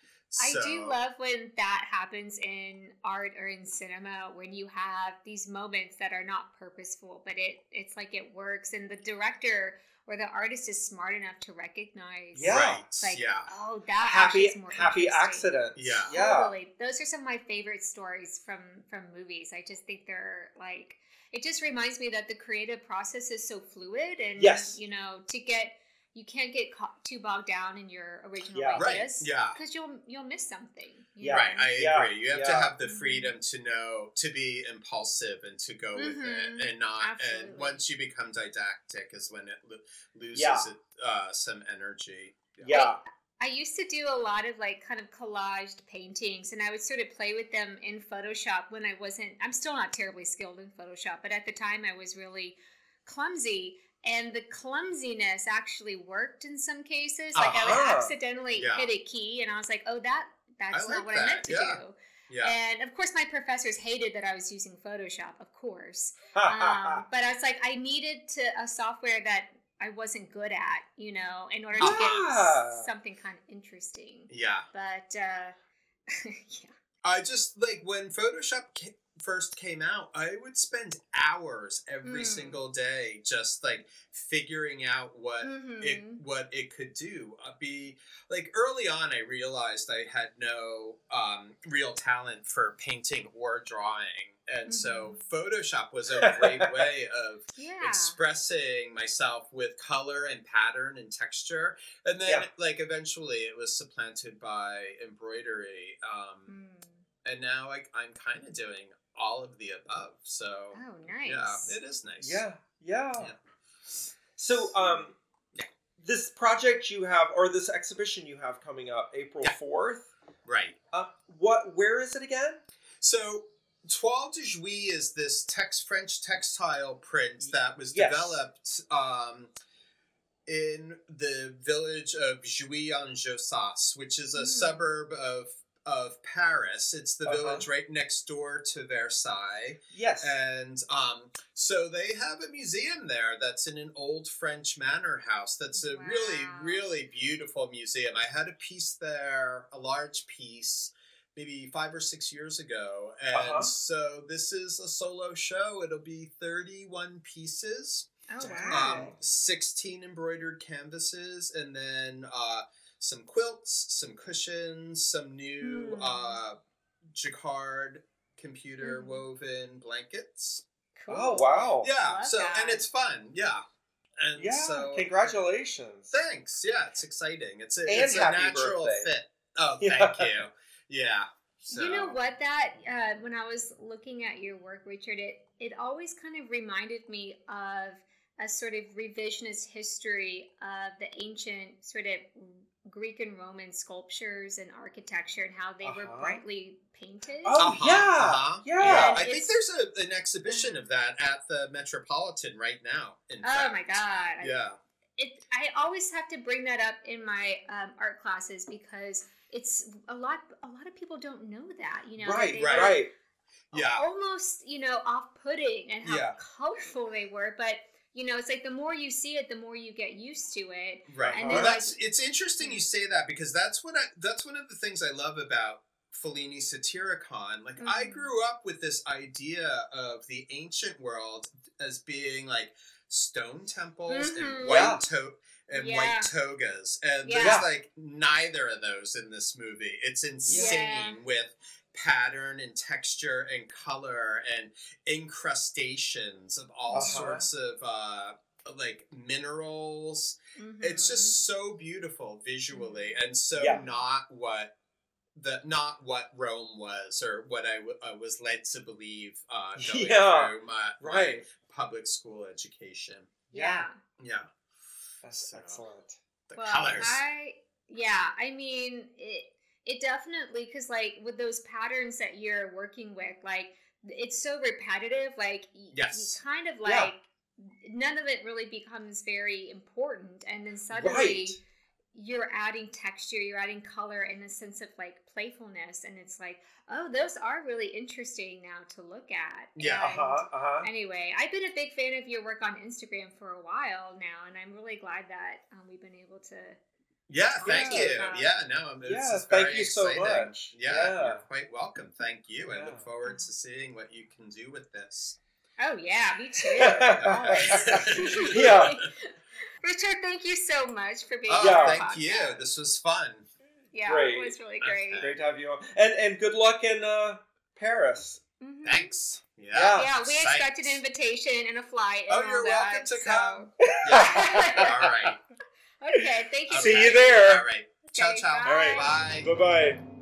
I So- do love when that happens in art or in cinema, when you have these moments that are not purposeful, but it it's like it works, and the director or the artist is smart enough to recognize, Yeah. Right. like, yeah. oh, that Happy, actually is more happy interesting. accident. Yeah. Yeah. Totally. Those are some of my favorite stories from from movies. I just think they're like, it just reminds me that the creative process is so fluid, and Yes. you know, to get you can't get co- too bogged down in your original Yeah. Right, ideas, yeah. because you'll you'll miss something. you Yeah. know? Right, I Yeah, agree. You have to yeah. have the freedom to know, to be impulsive and to go with Mhm. it, and not. Absolutely. And once you become didactic, is when it lo- loses Yeah. it, uh, some energy. Yeah. I used to do a lot of like kind of collaged paintings, and I would sort of play with them in Photoshop when I wasn't, I'm still not terribly skilled in Photoshop, but at the time I was really clumsy. And the clumsiness actually worked in some cases. Like I would Uh-huh. accidentally Yeah. hit a key, and I was like, "Oh, that that's I not like what I that, meant to yeah. do." Yeah. And of course, my professors hated that I was using Photoshop, of course. Um, but I was like, I needed to a software that I wasn't good at, you know, in order to Yeah. get something kind of interesting. Yeah. But uh, yeah, I just like when Photoshop ca- first came out, I would spend hours every Mm. single day just like figuring out what it Mhm. what it could do. Uh, be like early on, I realized I had no um, real talent for painting or drawing, and so Photoshop was a great way of yeah, expressing myself with color and pattern and texture. And then Yeah. like eventually it was supplanted by embroidery. Um, Mm. and now I, I'm kind of doing all of the above. So Oh, nice. yeah, it is nice. Yeah, yeah. Yeah. So, um, Yeah. this project you have, or this exhibition you have coming up, April Yeah. fourth. Right. Uh, what? Where is it again? So Toile de Jouy is this tex French textile print that was Yes. developed um, in the village of Jouy-en-Josas, which is a Mm. suburb of of Paris. It's the Uh-huh. village right next door to Versailles. Yes. And um, so they have a museum there that's in an old French manor house. That's a really, Wow. really beautiful museum. I had a piece there, a large piece, maybe five or six years ago. And Uh-huh. so this is a solo show. It'll be thirty-one pieces, Oh, Wow. wow. um, sixteen embroidered canvases, and then uh, some quilts, some cushions, some new Hmm. uh, jacquard computer Mhm. woven blankets. Cool. Oh, wow. Yeah, Love so that. and it's fun. Yeah, and Yeah. so Congratulations. thanks. Yeah, it's exciting. It's a And it's a happy natural birthday. fit. Oh, Yeah. thank you. Yeah. So, You know what? That uh, when I was looking at your work, Richard, it it always kind of reminded me of a sort of revisionist history of the ancient sort of Greek and Roman sculptures and architecture and how they were Uh-huh. brightly painted. Oh, Uh-huh, yeah. uh-huh. Yeah. And I think it's- there's a, an exhibition of that at the Metropolitan right now. In Oh fact. my god! I- Yeah. It, I always have to bring that up in my um, art classes because it's a lot. A lot of people don't know that. You know, that Right, they right, were right. Yeah. almost, you know, off-putting and how Yeah. colorful they were. But you know, it's like the more you see it, the more you get used to it. Right. And well, then, that's like- it's interesting you say that because that's what I that's one of the things I love about Fellini Satyricon. Like I Mhm. grew up with this idea of the ancient world as being like stone temples Mhm. and Yeah. white to- and Yeah. white togas. And Yeah. there's like neither of those in this movie. It's insane Yeah. with pattern and texture and color and incrustations of all Uh-huh. sorts of uh, like minerals. Mhm. It's just so beautiful visually, and so Yeah. not what the not what Rome was, or what I, w- I was led to believe uh, going Yeah, through my, right. my public school education. Yeah. Yeah, That's So- excellent. the Well, colors. I yeah, I mean it. It definitely, because like with those patterns that you're working with, like it's so repetitive. Like y- Yes. you kind of Yeah. like none of it really becomes very important, and then suddenly Right. you're adding texture, you're adding color, and a sense of like playfulness, and it's like, oh, those are really interesting now to look at. Yeah. Uh And huh. Uh huh. Anyway, I've been a big fan of your work on Instagram for a while now, and I'm really glad that um, we've been able to. Yeah, thank Yeah. you. Yeah, no, this Yeah, is thank very you so exciting. much. Yeah, Yeah. you're quite welcome. Thank you. I Yeah. look forward to seeing what you can do with this. Oh yeah, me too. Yeah. Richard, thank you so much for being Oh, on Yeah. the thank you. podcast. This was fun. Yeah, Great. it was really great. Okay. Great to have you on. And and good luck in uh, Paris. Mhm. Thanks. Yeah. Yeah. Yeah, we Psyched. expect an invitation and a flight. And Oh, all you're that, welcome to so- come. Yeah. All right. Okay, thank you. See so you much. there. All right. Ciao, Okay, ciao. All right. Bye. Bye bye.